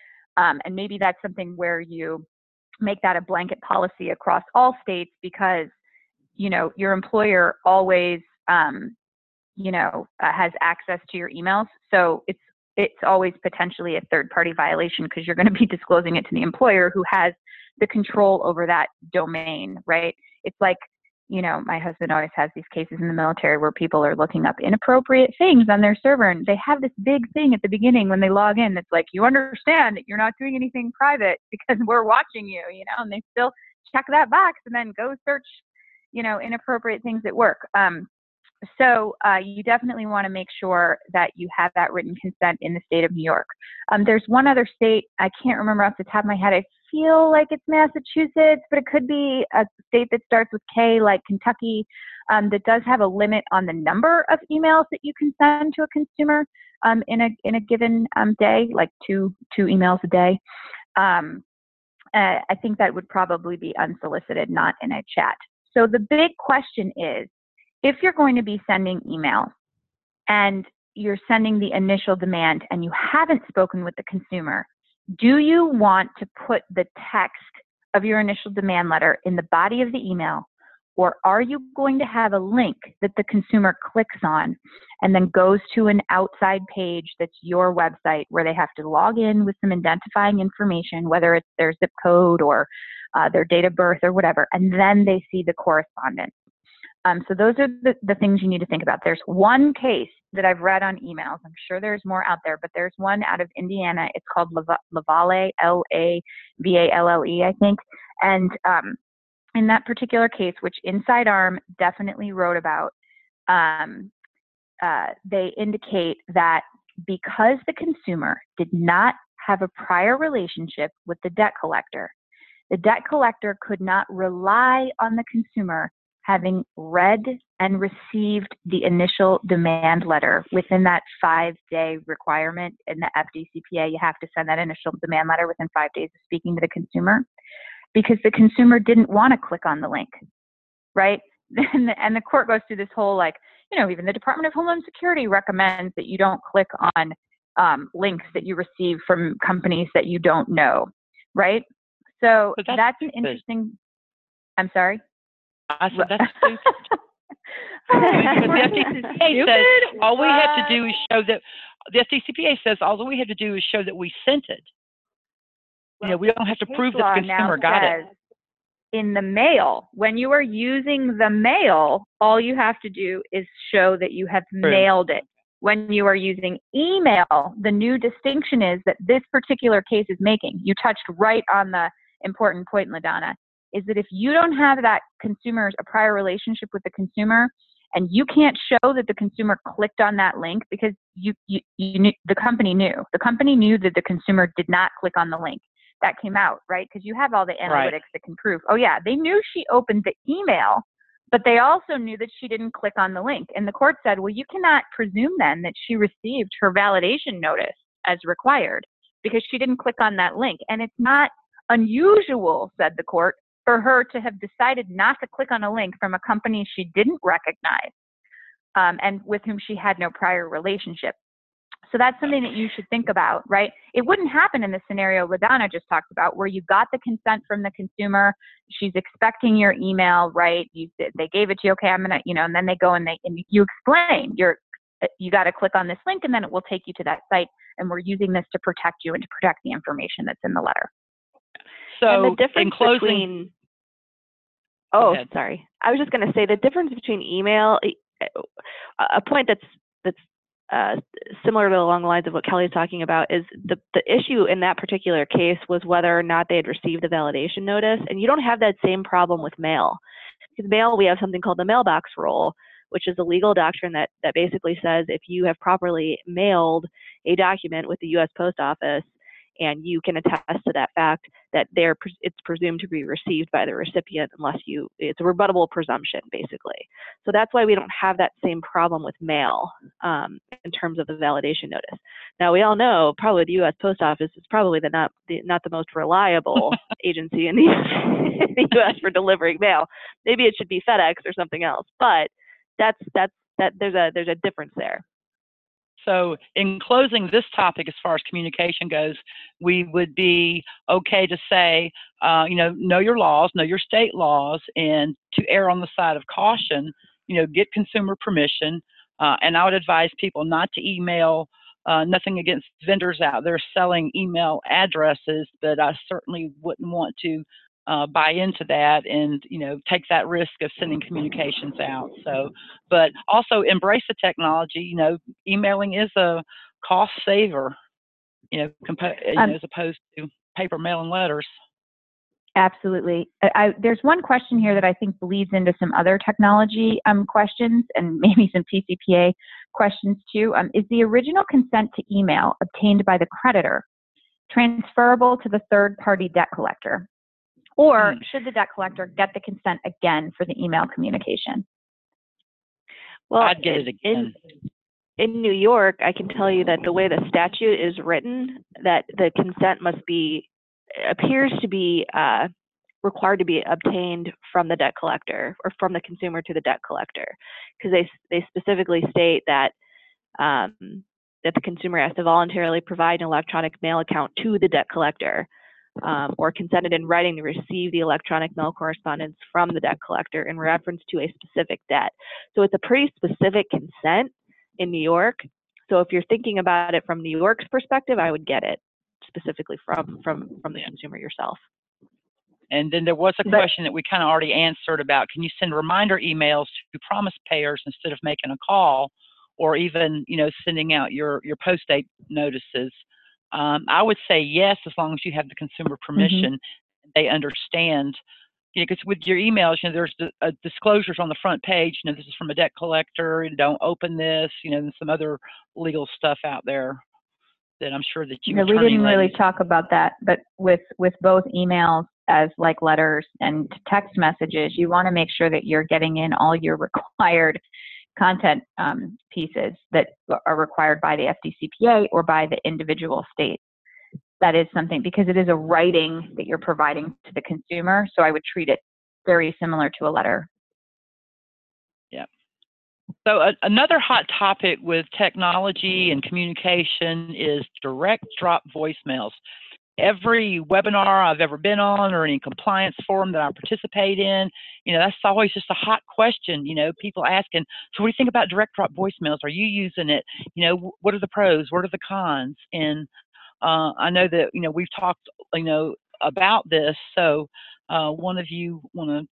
Um, and maybe that's something where you make that a blanket policy across all states, because, you know, your employer always, um, you know, uh, has access to your emails. So it's it's always potentially a third-party violation, because you're going to be disclosing it to the employer who has the control over that domain, right? It's like, you know, my husband always has these cases in the military where people are looking up inappropriate things on their server, and they have this big thing at the beginning when they log in that's like, you understand that you're not doing anything private because we're watching you, you know, and they still check that box and then go search, you know, inappropriate things at work. Um, So uh, you definitely want to make sure that you have that written consent in the state of New York. Um, there's one other state, I can't remember off the top of my head. I feel like it's Massachusetts, but it could be a state that starts with K, like Kentucky, um, that does have a limit on the number of emails that you can send to a consumer um, in a in a given um, day, like two two emails a day. Um, uh, I think that would probably be unsolicited, not in a chat. So the big question is, if you're going to be sending emails and you're sending the initial demand and you haven't spoken with the consumer, do you want to put the text of your initial demand letter in the body of the email, or are you going to have a link that the consumer clicks on and then goes to an outside page that's your website where they have to log in with some identifying information, whether it's their zip code or uh, their date of birth or whatever, and then they see the correspondence? Um, so those are the, the things you need to think about. There's one case that I've read on emails. I'm sure there's more out there, but there's one out of Indiana. It's called Lavalle, L A V A L L E, I think. And um, in that particular case, which Inside Arm definitely wrote about, um, uh, they indicate that because the consumer did not have a prior relationship with the debt collector, the debt collector could not rely on the consumer having read and received the initial demand letter within that five-day requirement in the F D C P A. You have to send that initial demand letter within five days of speaking to the consumer, because the consumer didn't want to click on the link, right? And the, and the court goes through this whole, like, you know, even the Department of Homeland Security recommends that you don't click on um, links that you receive from companies that you don't know, right? So that's, that's an interesting, I'm sorry? I said, that's stupid. The F D C P A says all we have to do is show that, the F D C P A says all we have to do is show that we sent it. Well, you know, we don't have to prove that the consumer got it. In the mail, when you are using the mail, all you have to do is show that you have True. mailed it. When you are using email, the new distinction is that this particular case is making, you touched right on the important point, LaDonna, is that if you don't have that consumer's a prior relationship with the consumer, and you can't show that the consumer clicked on that link, because you, you, you knew, the company knew. The company knew that the consumer did not click on the link. That came out, right? Because you have all the analytics right. that can prove, oh yeah, they knew she opened the email, but they also knew that she didn't click on the link. And the court said, well, you cannot presume then that she received her validation notice as required because she didn't click on that link. And it's not unusual, said the court, for her to have decided not to click on a link from a company she didn't recognize um, and with whom she had no prior relationship. So that's something that you should think about, right? It wouldn't happen in the scenario LaDonna just talked about, where you got the consent from the consumer, she's expecting your email, right? You, they gave it to you, okay, I'm gonna, you know, and then they go and they, and you explain, you're, you got to click on this link and then it will take you to that site, and we're using this to protect you and to protect the information that's in the letter. So and the difference in closing, between, oh, sorry. I was just going to say the difference between email, a point that's, that's uh, similar to along the lines of what Kelly's talking about, is the, the issue in that particular case was whether or not they had received the validation notice. And you don't have that same problem with mail. Because mail, we have something called the mailbox rule, which is a legal doctrine that, that basically says if you have properly mailed a document with the U S Post Office, and you can attest to that fact that they're, it's presumed to be received by the recipient unless you, it's a rebuttable presumption, basically. So that's why we don't have that same problem with mail um, in terms of the validation notice. Now, we all know probably the U S Post Office is probably the not the, not the most reliable agency in the, in the U S for delivering mail. Maybe it should be FedEx or something else, but that's, that's, that there's a, there's a difference there. So in closing this topic, as far as communication goes, we would be okay to say, uh, you know, know your laws, know your state laws, and to err on the side of caution, you know, get consumer permission. Uh, and I would advise people not to email, uh, nothing against vendors out there selling email addresses, but I certainly wouldn't want to uh, buy into that and, you know, take that risk of sending communications out. So, but also embrace the technology. You know, emailing is a cost saver, you know, compa- you Um, know, as opposed to paper mail and letters. Absolutely. I, I, there's one question here that I think bleeds into some other technology um, questions and maybe some T C P A questions too. Um, is the original consent to email obtained by the creditor transferable to the third-party debt collector? Or should the debt collector get the consent again for the email communication? Well, I'd get it again. In, in New York, I can tell you that the way the statute is written, that the consent must be, appears to be uh, required to be obtained from the debt collector or from the consumer to the debt collector, because they they specifically state that um, that the consumer has to voluntarily provide an electronic mail account to the debt collector. Um, or consented in writing to receive the electronic mail correspondence from the debt collector in reference to a specific debt. So it's a pretty specific consent in New York. So if you're thinking about it from New York's perspective, I would get it specifically from from from the Yeah. consumer yourself. And then there was a But- question that we kind of already answered about, can you send reminder emails to promise payers instead of making a call, or even, you know, sending out your, your post date notices? Um, I would say yes, as long as you have the consumer permission, mm-hmm. they understand. You know, because with your emails, you know, there's the, uh, disclosures on the front page. You know, this is from a debt collector. Don't open this. You know, and some other legal stuff out there that I'm sure that you. No, we didn't really talk about that, but with with both emails as like letters and text messages, you want to make sure that you're getting in all your required content um, pieces that are required by the F D C P A or by the individual state. That is something, because it is a writing that you're providing to the consumer, so I would treat it very similar to a letter. Yeah. So uh, another hot topic with technology and communication is direct drop voicemails. Every webinar I've ever been on or any compliance forum that I participate in, you know, that's always just a hot question. You know, people asking, so what do you think about direct drop voicemails? Are you using it? You know, what are the pros? What are the cons? And uh, I know that, you know, we've talked, you know, about this. So uh, one of you want to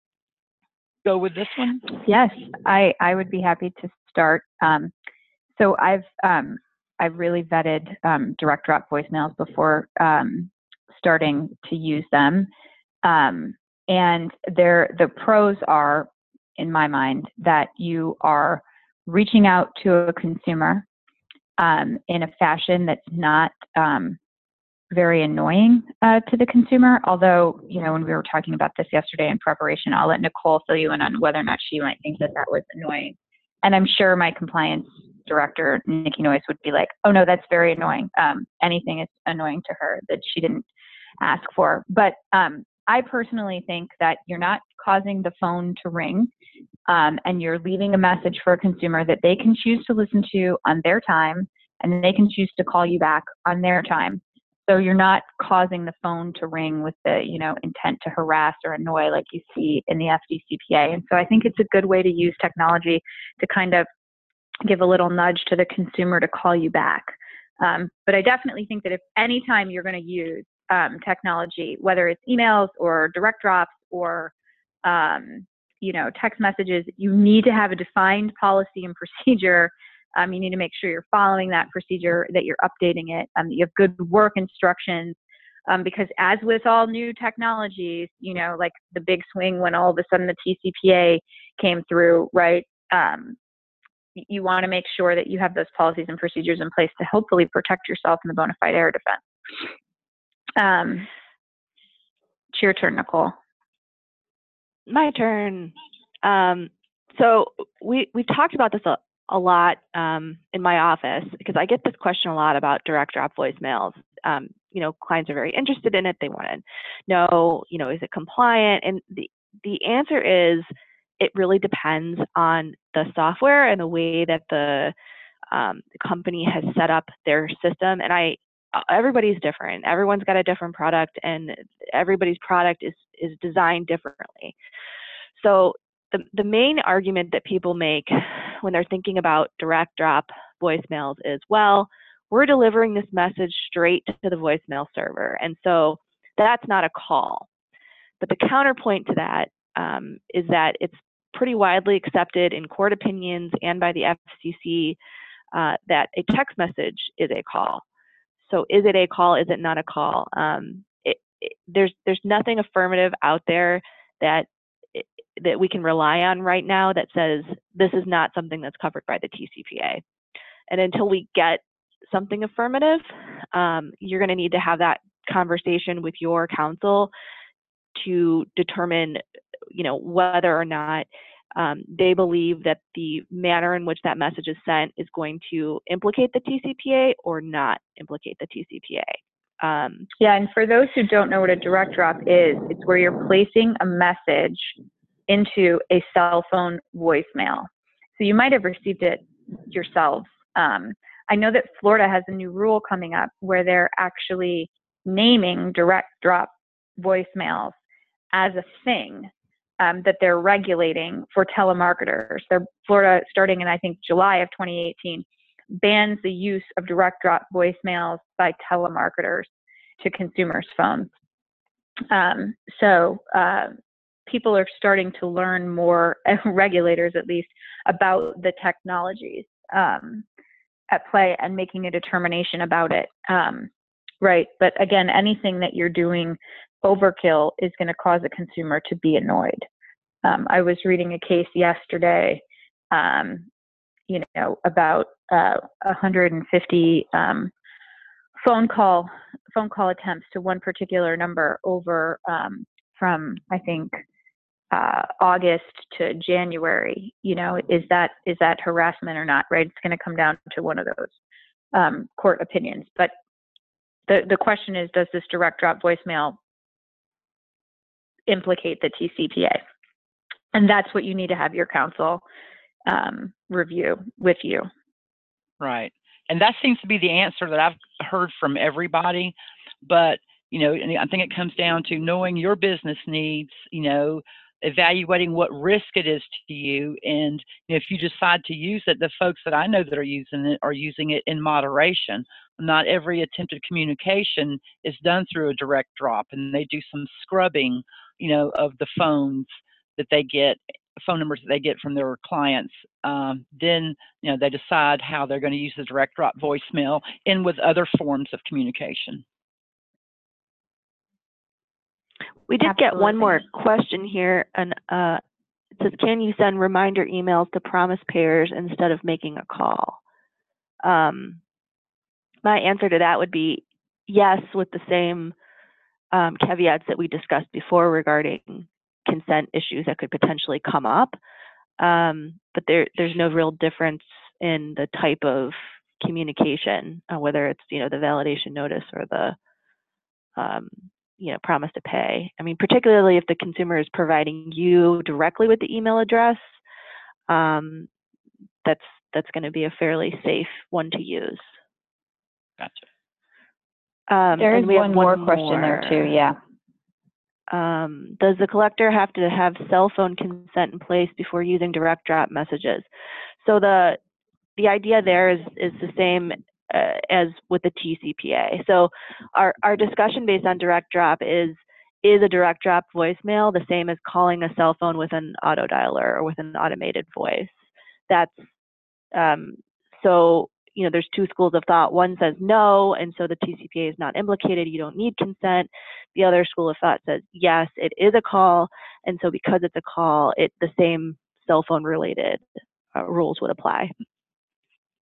go with this one? Yes, I, I would be happy to start. Um, so I've um, I've really vetted um, direct drop voicemails before um, starting to use them, um, and there the pros are, in my mind, that you are reaching out to a consumer um, in a fashion that's not um, very annoying uh, to the consumer. Although, you know, when we were talking about this yesterday in preparation, I'll let Nicole fill you in on whether or not she might think that that was annoying. And I'm sure my compliance director, Nikki Noyes, would be like, oh no, that's very annoying. Um, anything is annoying to her that she didn't ask for. But um, I personally think that you're not causing the phone to ring, um, and you're leaving a message for a consumer that they can choose to listen to on their time, and they can choose to call you back on their time. So you're not causing the phone to ring with the, you know, intent to harass or annoy like you see in the F D C P A. And so I think it's a good way to use technology to kind of give a little nudge to the consumer to call you back. Um, but I definitely think that if any time you're going to use um, technology, whether it's emails or direct drops or, um, you know, text messages, you need to have a defined policy and procedure. Um, you need to make sure you're following that procedure, that you're updating it, um, that you have good work instructions, um, because as with all new technologies, you know, like the big swing when all of a sudden the T C P A came through, right? Um, you want to make sure that you have those policies and procedures in place to hopefully protect yourself in the bona fide error defense. Um, it's your turn, Nicole. My turn. Um, so we we've talked about this a, a lot um, in my office because I get this question a lot about direct drop voicemails. Um, you know, clients are very interested in it. They want to know, you know, is it compliant? And the the answer is it really depends on the software and the way that the, um, the company has set up their system. And I everybody's different. Everyone's got a different product, and everybody's product is is designed differently. So the the main argument that people make when they're thinking about direct drop voicemails is, well, we're delivering this message straight to the voicemail server, and so that's not a call. But the counterpoint to that um, is that it's pretty widely accepted in court opinions and by the F C C uh, that a text message is a call. So is it a call? Is it not a call? Um, it, it, there's there's nothing affirmative out there that it, that we can rely on right now that says this is not something that's covered by the T C P A. And until we get something affirmative, um, you're going to need to have that conversation with your counsel to determine, you know, whether or not um, they believe that the manner in which that message is sent is going to implicate the T C P A or not implicate the T C P A. Um, yeah, and for those who don't know what a direct drop is, it's where you're placing a message into a cell phone voicemail. So you might have received it yourselves. Um, I know that Florida has a new rule coming up where they're actually naming direct drop voicemails as a thing um, that they're regulating for telemarketers. They're, Florida, starting in, I think, July of twenty eighteen, bans the use of direct drop voicemails by telemarketers to consumers' phones. Um, so uh, people are starting to learn more, regulators at least, about the technologies um, at play and making a determination about it. Um, right. But again, anything that you're doing overkill is going to cause a consumer to be annoyed. Um, I was reading a case yesterday, um, you know, about uh, one hundred fifty um, phone call phone call attempts to one particular number over um, from I think uh, August to January. You know, is that is that harassment or not? Right? It's going to come down to one of those um, court opinions. But the the question is, does this direct drop voicemail implicate the T C P A? And that's what you need to have your counsel um, review with you. Right. And that seems to be the answer that I've heard from everybody. But, you know, I think it comes down to knowing your business needs, you know, evaluating what risk it is to you. And you know, if you decide to use it, the folks that I know that are using it are using it in moderation. Not every attempted communication is done through a direct drop, and they do some scrubbing, you know, of the phones that they get, phone numbers that they get from their clients. Um, then, you know, they decide how they're going to use the direct drop voicemail in with other forms of communication. We did Absolutely. get one more question here, and uh, it says, can you send reminder emails to promise payers instead of making a call? Um, my answer to that would be yes, with the same um, caveats that we discussed before regarding consent issues that could potentially come up. Um, but there, there's no real difference in the type of communication, uh, whether it's, you know, the validation notice or the, um, you know, promise to pay. I mean, particularly if the consumer is providing you directly with the email address, um, that's that's going to be a fairly safe one to use. Gotcha. Um, there is and we one have more one question there more. too, yeah. Um, does the collector have to have cell phone consent in place before using direct drop messages? So the the idea there is is the same uh, as with the T C P A. So our our discussion based on direct drop is is a direct drop voicemail the same as calling a cell phone with an auto dialer or with an automated voice? That's um, so. You know, there's two schools of thought. One says no, and so the T C P A is not implicated. You don't need consent. The other school of thought says yes, it is a call, and so because it's a call, it the same cell phone related uh, rules would apply.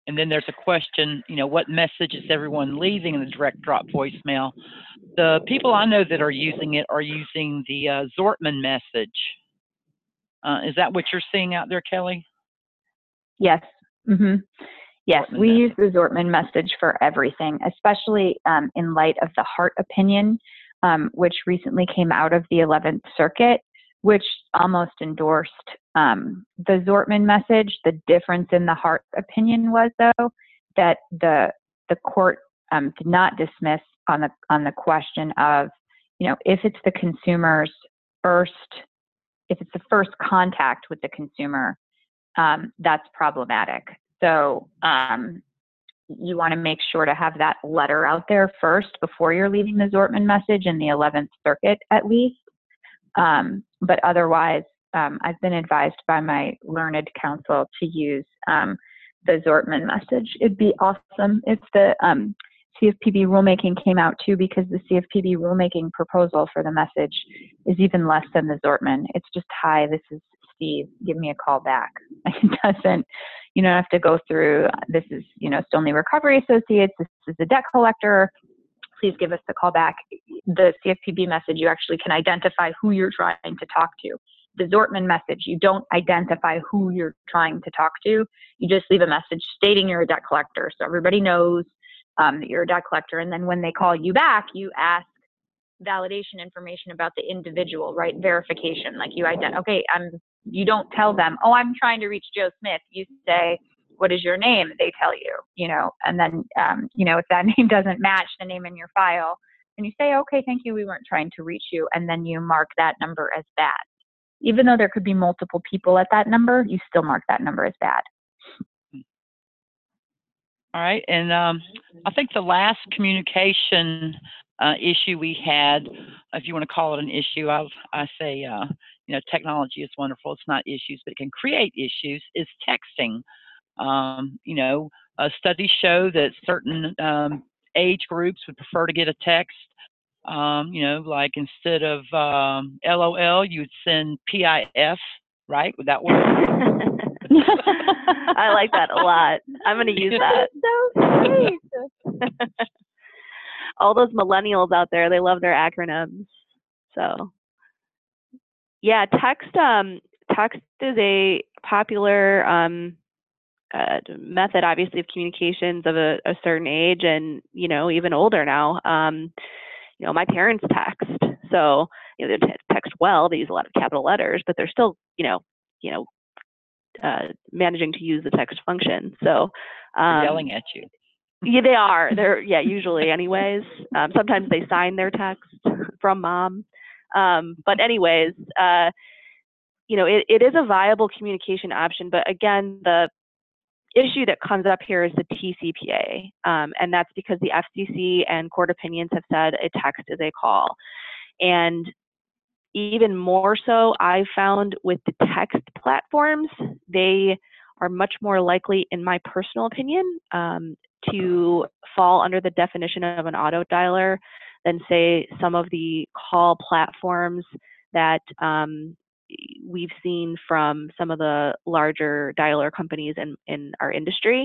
and then there's a question, you know, what message is everyone leaving in the direct drop voicemail? The people I know that are using it are using the uh, Zortman message. Uh, is that what you're seeing out there, Kelly? Yes. Mm-hmm. Yes, Zortman we message. use the Zortman message for everything, especially um, in light of the Hart opinion, um, which recently came out of the eleventh Circuit, which almost endorsed um, the Zortman message. The difference in the Hart opinion was, though, that the the court um, did not dismiss on the on the question of, you know, if it's the consumer's first, if it's the first contact with the consumer, um, that's problematic. So um, you want to make sure to have that letter out there first before you're leaving the Zortman message in the eleventh Circuit, at least. Um, but otherwise, um, I've been advised by my learned counsel to use um, the Zortman message. It'd be awesome if the um, C F P B rulemaking came out too, because the C F P B rulemaking proposal for the message is even less than the Zortman. It's just, hi, this is Steve, give me a call back. It doesn't, you don't have to go through, this is, you know, Stoneleigh Recovery Associates, this is a debt collector, please give us the call back. The C F P B message, you actually can identify who you're trying to talk to. The Zortman message, you don't identify who you're trying to talk to. You just leave a message stating you're a debt collector, so everybody knows um, that you're a debt collector. And then when they call you back, you ask validation information about the individual, right? Verification, like you ident- okay, I'm, you don't tell them, oh, I'm trying to reach Joe Smith. You say, what is your name? They tell you, you know, and then, um, you know, if that name doesn't match the name in your file, and you say, okay, thank you, we weren't trying to reach you, and then you mark that number as bad. Even though there could be multiple people at that number, you still mark that number as bad. All right, and um, I think the last communication uh, issue we had, if you want to call it an issue, I, I say, uh, you know, technology is wonderful. It's not issues, but it can create issues, is texting. Um, you know, uh, studies show that certain um, age groups would prefer to get a text. Um, you know, like instead of um, L O L, you would send P I F, right? Would that work? I like that a lot. I'm going to use that. So sweet. All those millennials out there, they love their acronyms. So, yeah, text. Um, text is a popular um, uh, method, obviously, of communications of a, a certain age, and you know, even older now. Um, you know, my parents text, so you know, they text well. They use a lot of capital letters, but they're still, you know, you know. Uh, managing to use the text function. So um, yelling at you. Yeah, they are. They're yeah, usually anyways. Um, sometimes they sign their text from mom. Um, but anyways, uh, you know, it, it is a viable communication option. But again, the issue that comes up here is the T C P A, um, and that's because the F C C and court opinions have said a text is a call, and even more so, I found with the text platforms, they are much more likely, in my personal opinion, um, to fall under the definition of an auto dialer than, say, some of the call platforms that um, we've seen from some of the larger dialer companies in, in our industry.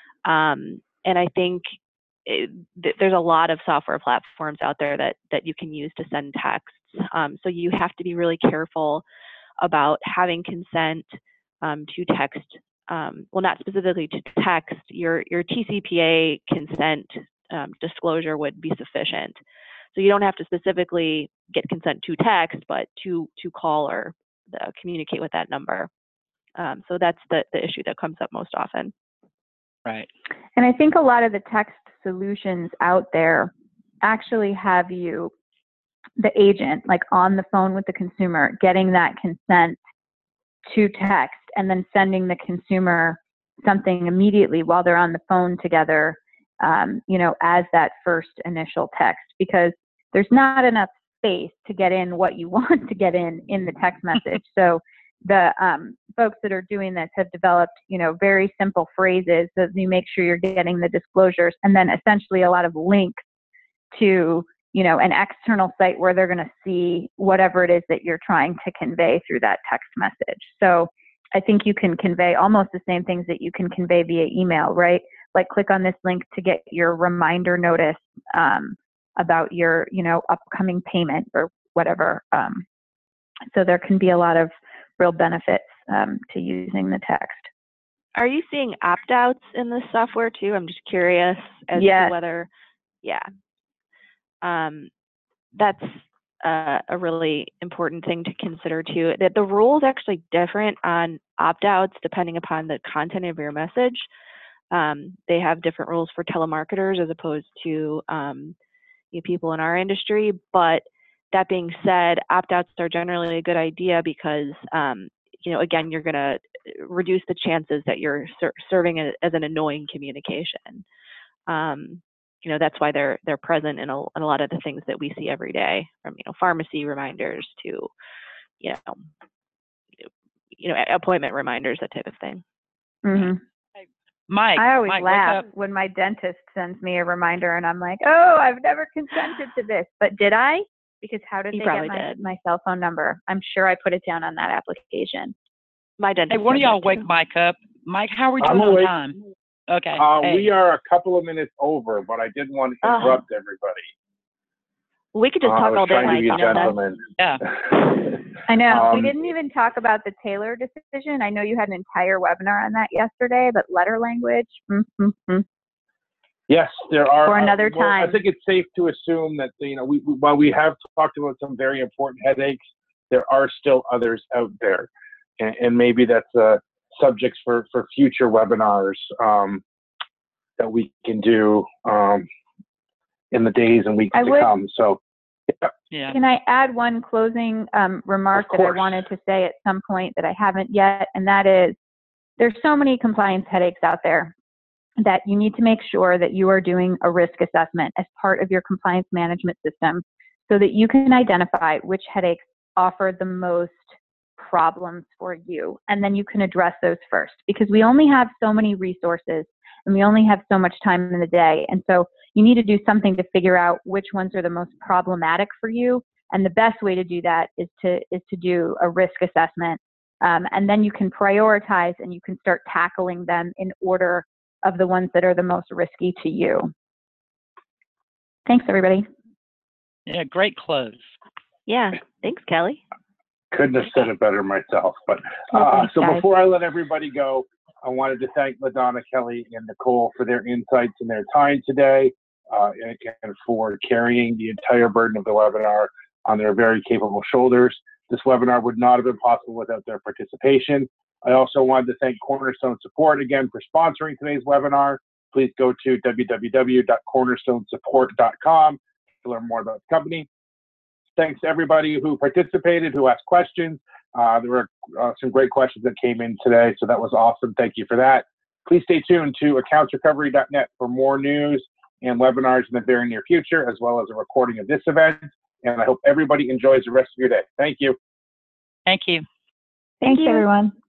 Um, and I think it, th there's a lot of software platforms out there that, that you can use to send texts. Um, so you have to be really careful about having consent um, to text. Um, well, not specifically to text. Your your T C P A consent um, disclosure would be sufficient. So you don't have to specifically get consent to text, but to to call or uh, communicate with that number. Um, so that's the the issue that comes up most often. Right. And I think a lot of the text solutions out there actually have you, the agent, like on the phone with the consumer, getting that consent to text and then sending the consumer something immediately while they're on the phone together, um, you know, as that first initial text, because there's not enough space to get in what you want to get in in the text message. So the um, folks that are doing this have developed, you know, very simple phrases that you make sure you're getting the disclosures, and then essentially a lot of links to, you know, an external site where they're going to see whatever it is that you're trying to convey through that text message. So I think you can convey almost the same things that you can convey via email, right? Like click on this link to get your reminder notice um, about your, you know, upcoming payment or whatever. Um, so there can be a lot of real benefits um, to using the text. Are you seeing opt-outs in this software too? I'm just curious as Yes. to whether, yeah. Um, that's uh, a really important thing to consider too. That the rule is actually different on opt-outs depending upon the content of your message. Um, they have different rules for telemarketers as opposed to um, you know, people in our industry. But that being said, opt-outs are generally a good idea because, um, you know, again, you're going to reduce the chances that you're ser serving a, as an annoying communication. Um, you know, that's why they're they're present in a, in a lot of the things that we see every day, from you know pharmacy reminders to, you know, you know appointment reminders, that type of thing. Mm-hmm. Mike, I always Mike, laugh when my dentist sends me a reminder and I'm like, oh, I've never consented to this. But did I? Because how did You they probably get my, did. my cell phone number? I'm sure I put it down on that application. My dentist. Hey, one of does y'all that wake too. Mike up. Mike, how are we I'm doing on awake. time? Okay. Uh, hey. We are a couple of minutes over, but I didn't want to Oh. interrupt everybody. We could just Uh, I talk was all day, trying to Mike. be a You know that. gentleman. Yeah. I know. we Um, didn't even talk about the Taylor decision. I know you had an entire webinar on that yesterday, but letter language, mm-hmm. Yes, there are. For another uh, well, I time. think it's safe to assume that, you know, we, we, while we have talked about some very important headaches, there are still others out there. And, and maybe that's uh, subjects for, for future webinars um, that we can do um, in the days and weeks I to would, come. So, yeah. Yeah. Can I add one closing um, remark Of that I course. wanted to say at some point that I haven't yet, and that is there's so many compliance headaches out there that you need to make sure that you are doing a risk assessment as part of your compliance management system so that you can identify which headaches offer the most problems for you, and then you can address those first, because we only have so many resources and we only have so much time in the day. And so you need to do something to figure out which ones are the most problematic for you. And the best way to do that is to, is to do a risk assessment. Um, and then you can prioritize and you can start tackling them in order of the ones that are the most risky to you. Thanks, everybody. Yeah, great close. Yeah. Thanks, Kelly. Couldn't have said it better myself. But Oh, uh, thanks, so guys. before I let everybody go, I wanted to thank LaDonna, Kelly, and Nicole for their insights and their time today, uh, and, and for carrying the entire burden of the webinar on their very capable shoulders. This webinar would not have been possible without their participation. I also wanted to thank Cornerstone Support again for sponsoring today's webinar. Please go to w w w dot cornerstone support dot com to learn more about the company. Thanks to everybody who participated, who asked questions. Uh, there were uh, some great questions that came in today, so that was awesome. Thank you for that. Please stay tuned to accounts recovery dot net for more news and webinars in the very near future, as well as a recording of this event. And I hope everybody enjoys the rest of your day. Thank you. Thank you. Thanks, you. everyone.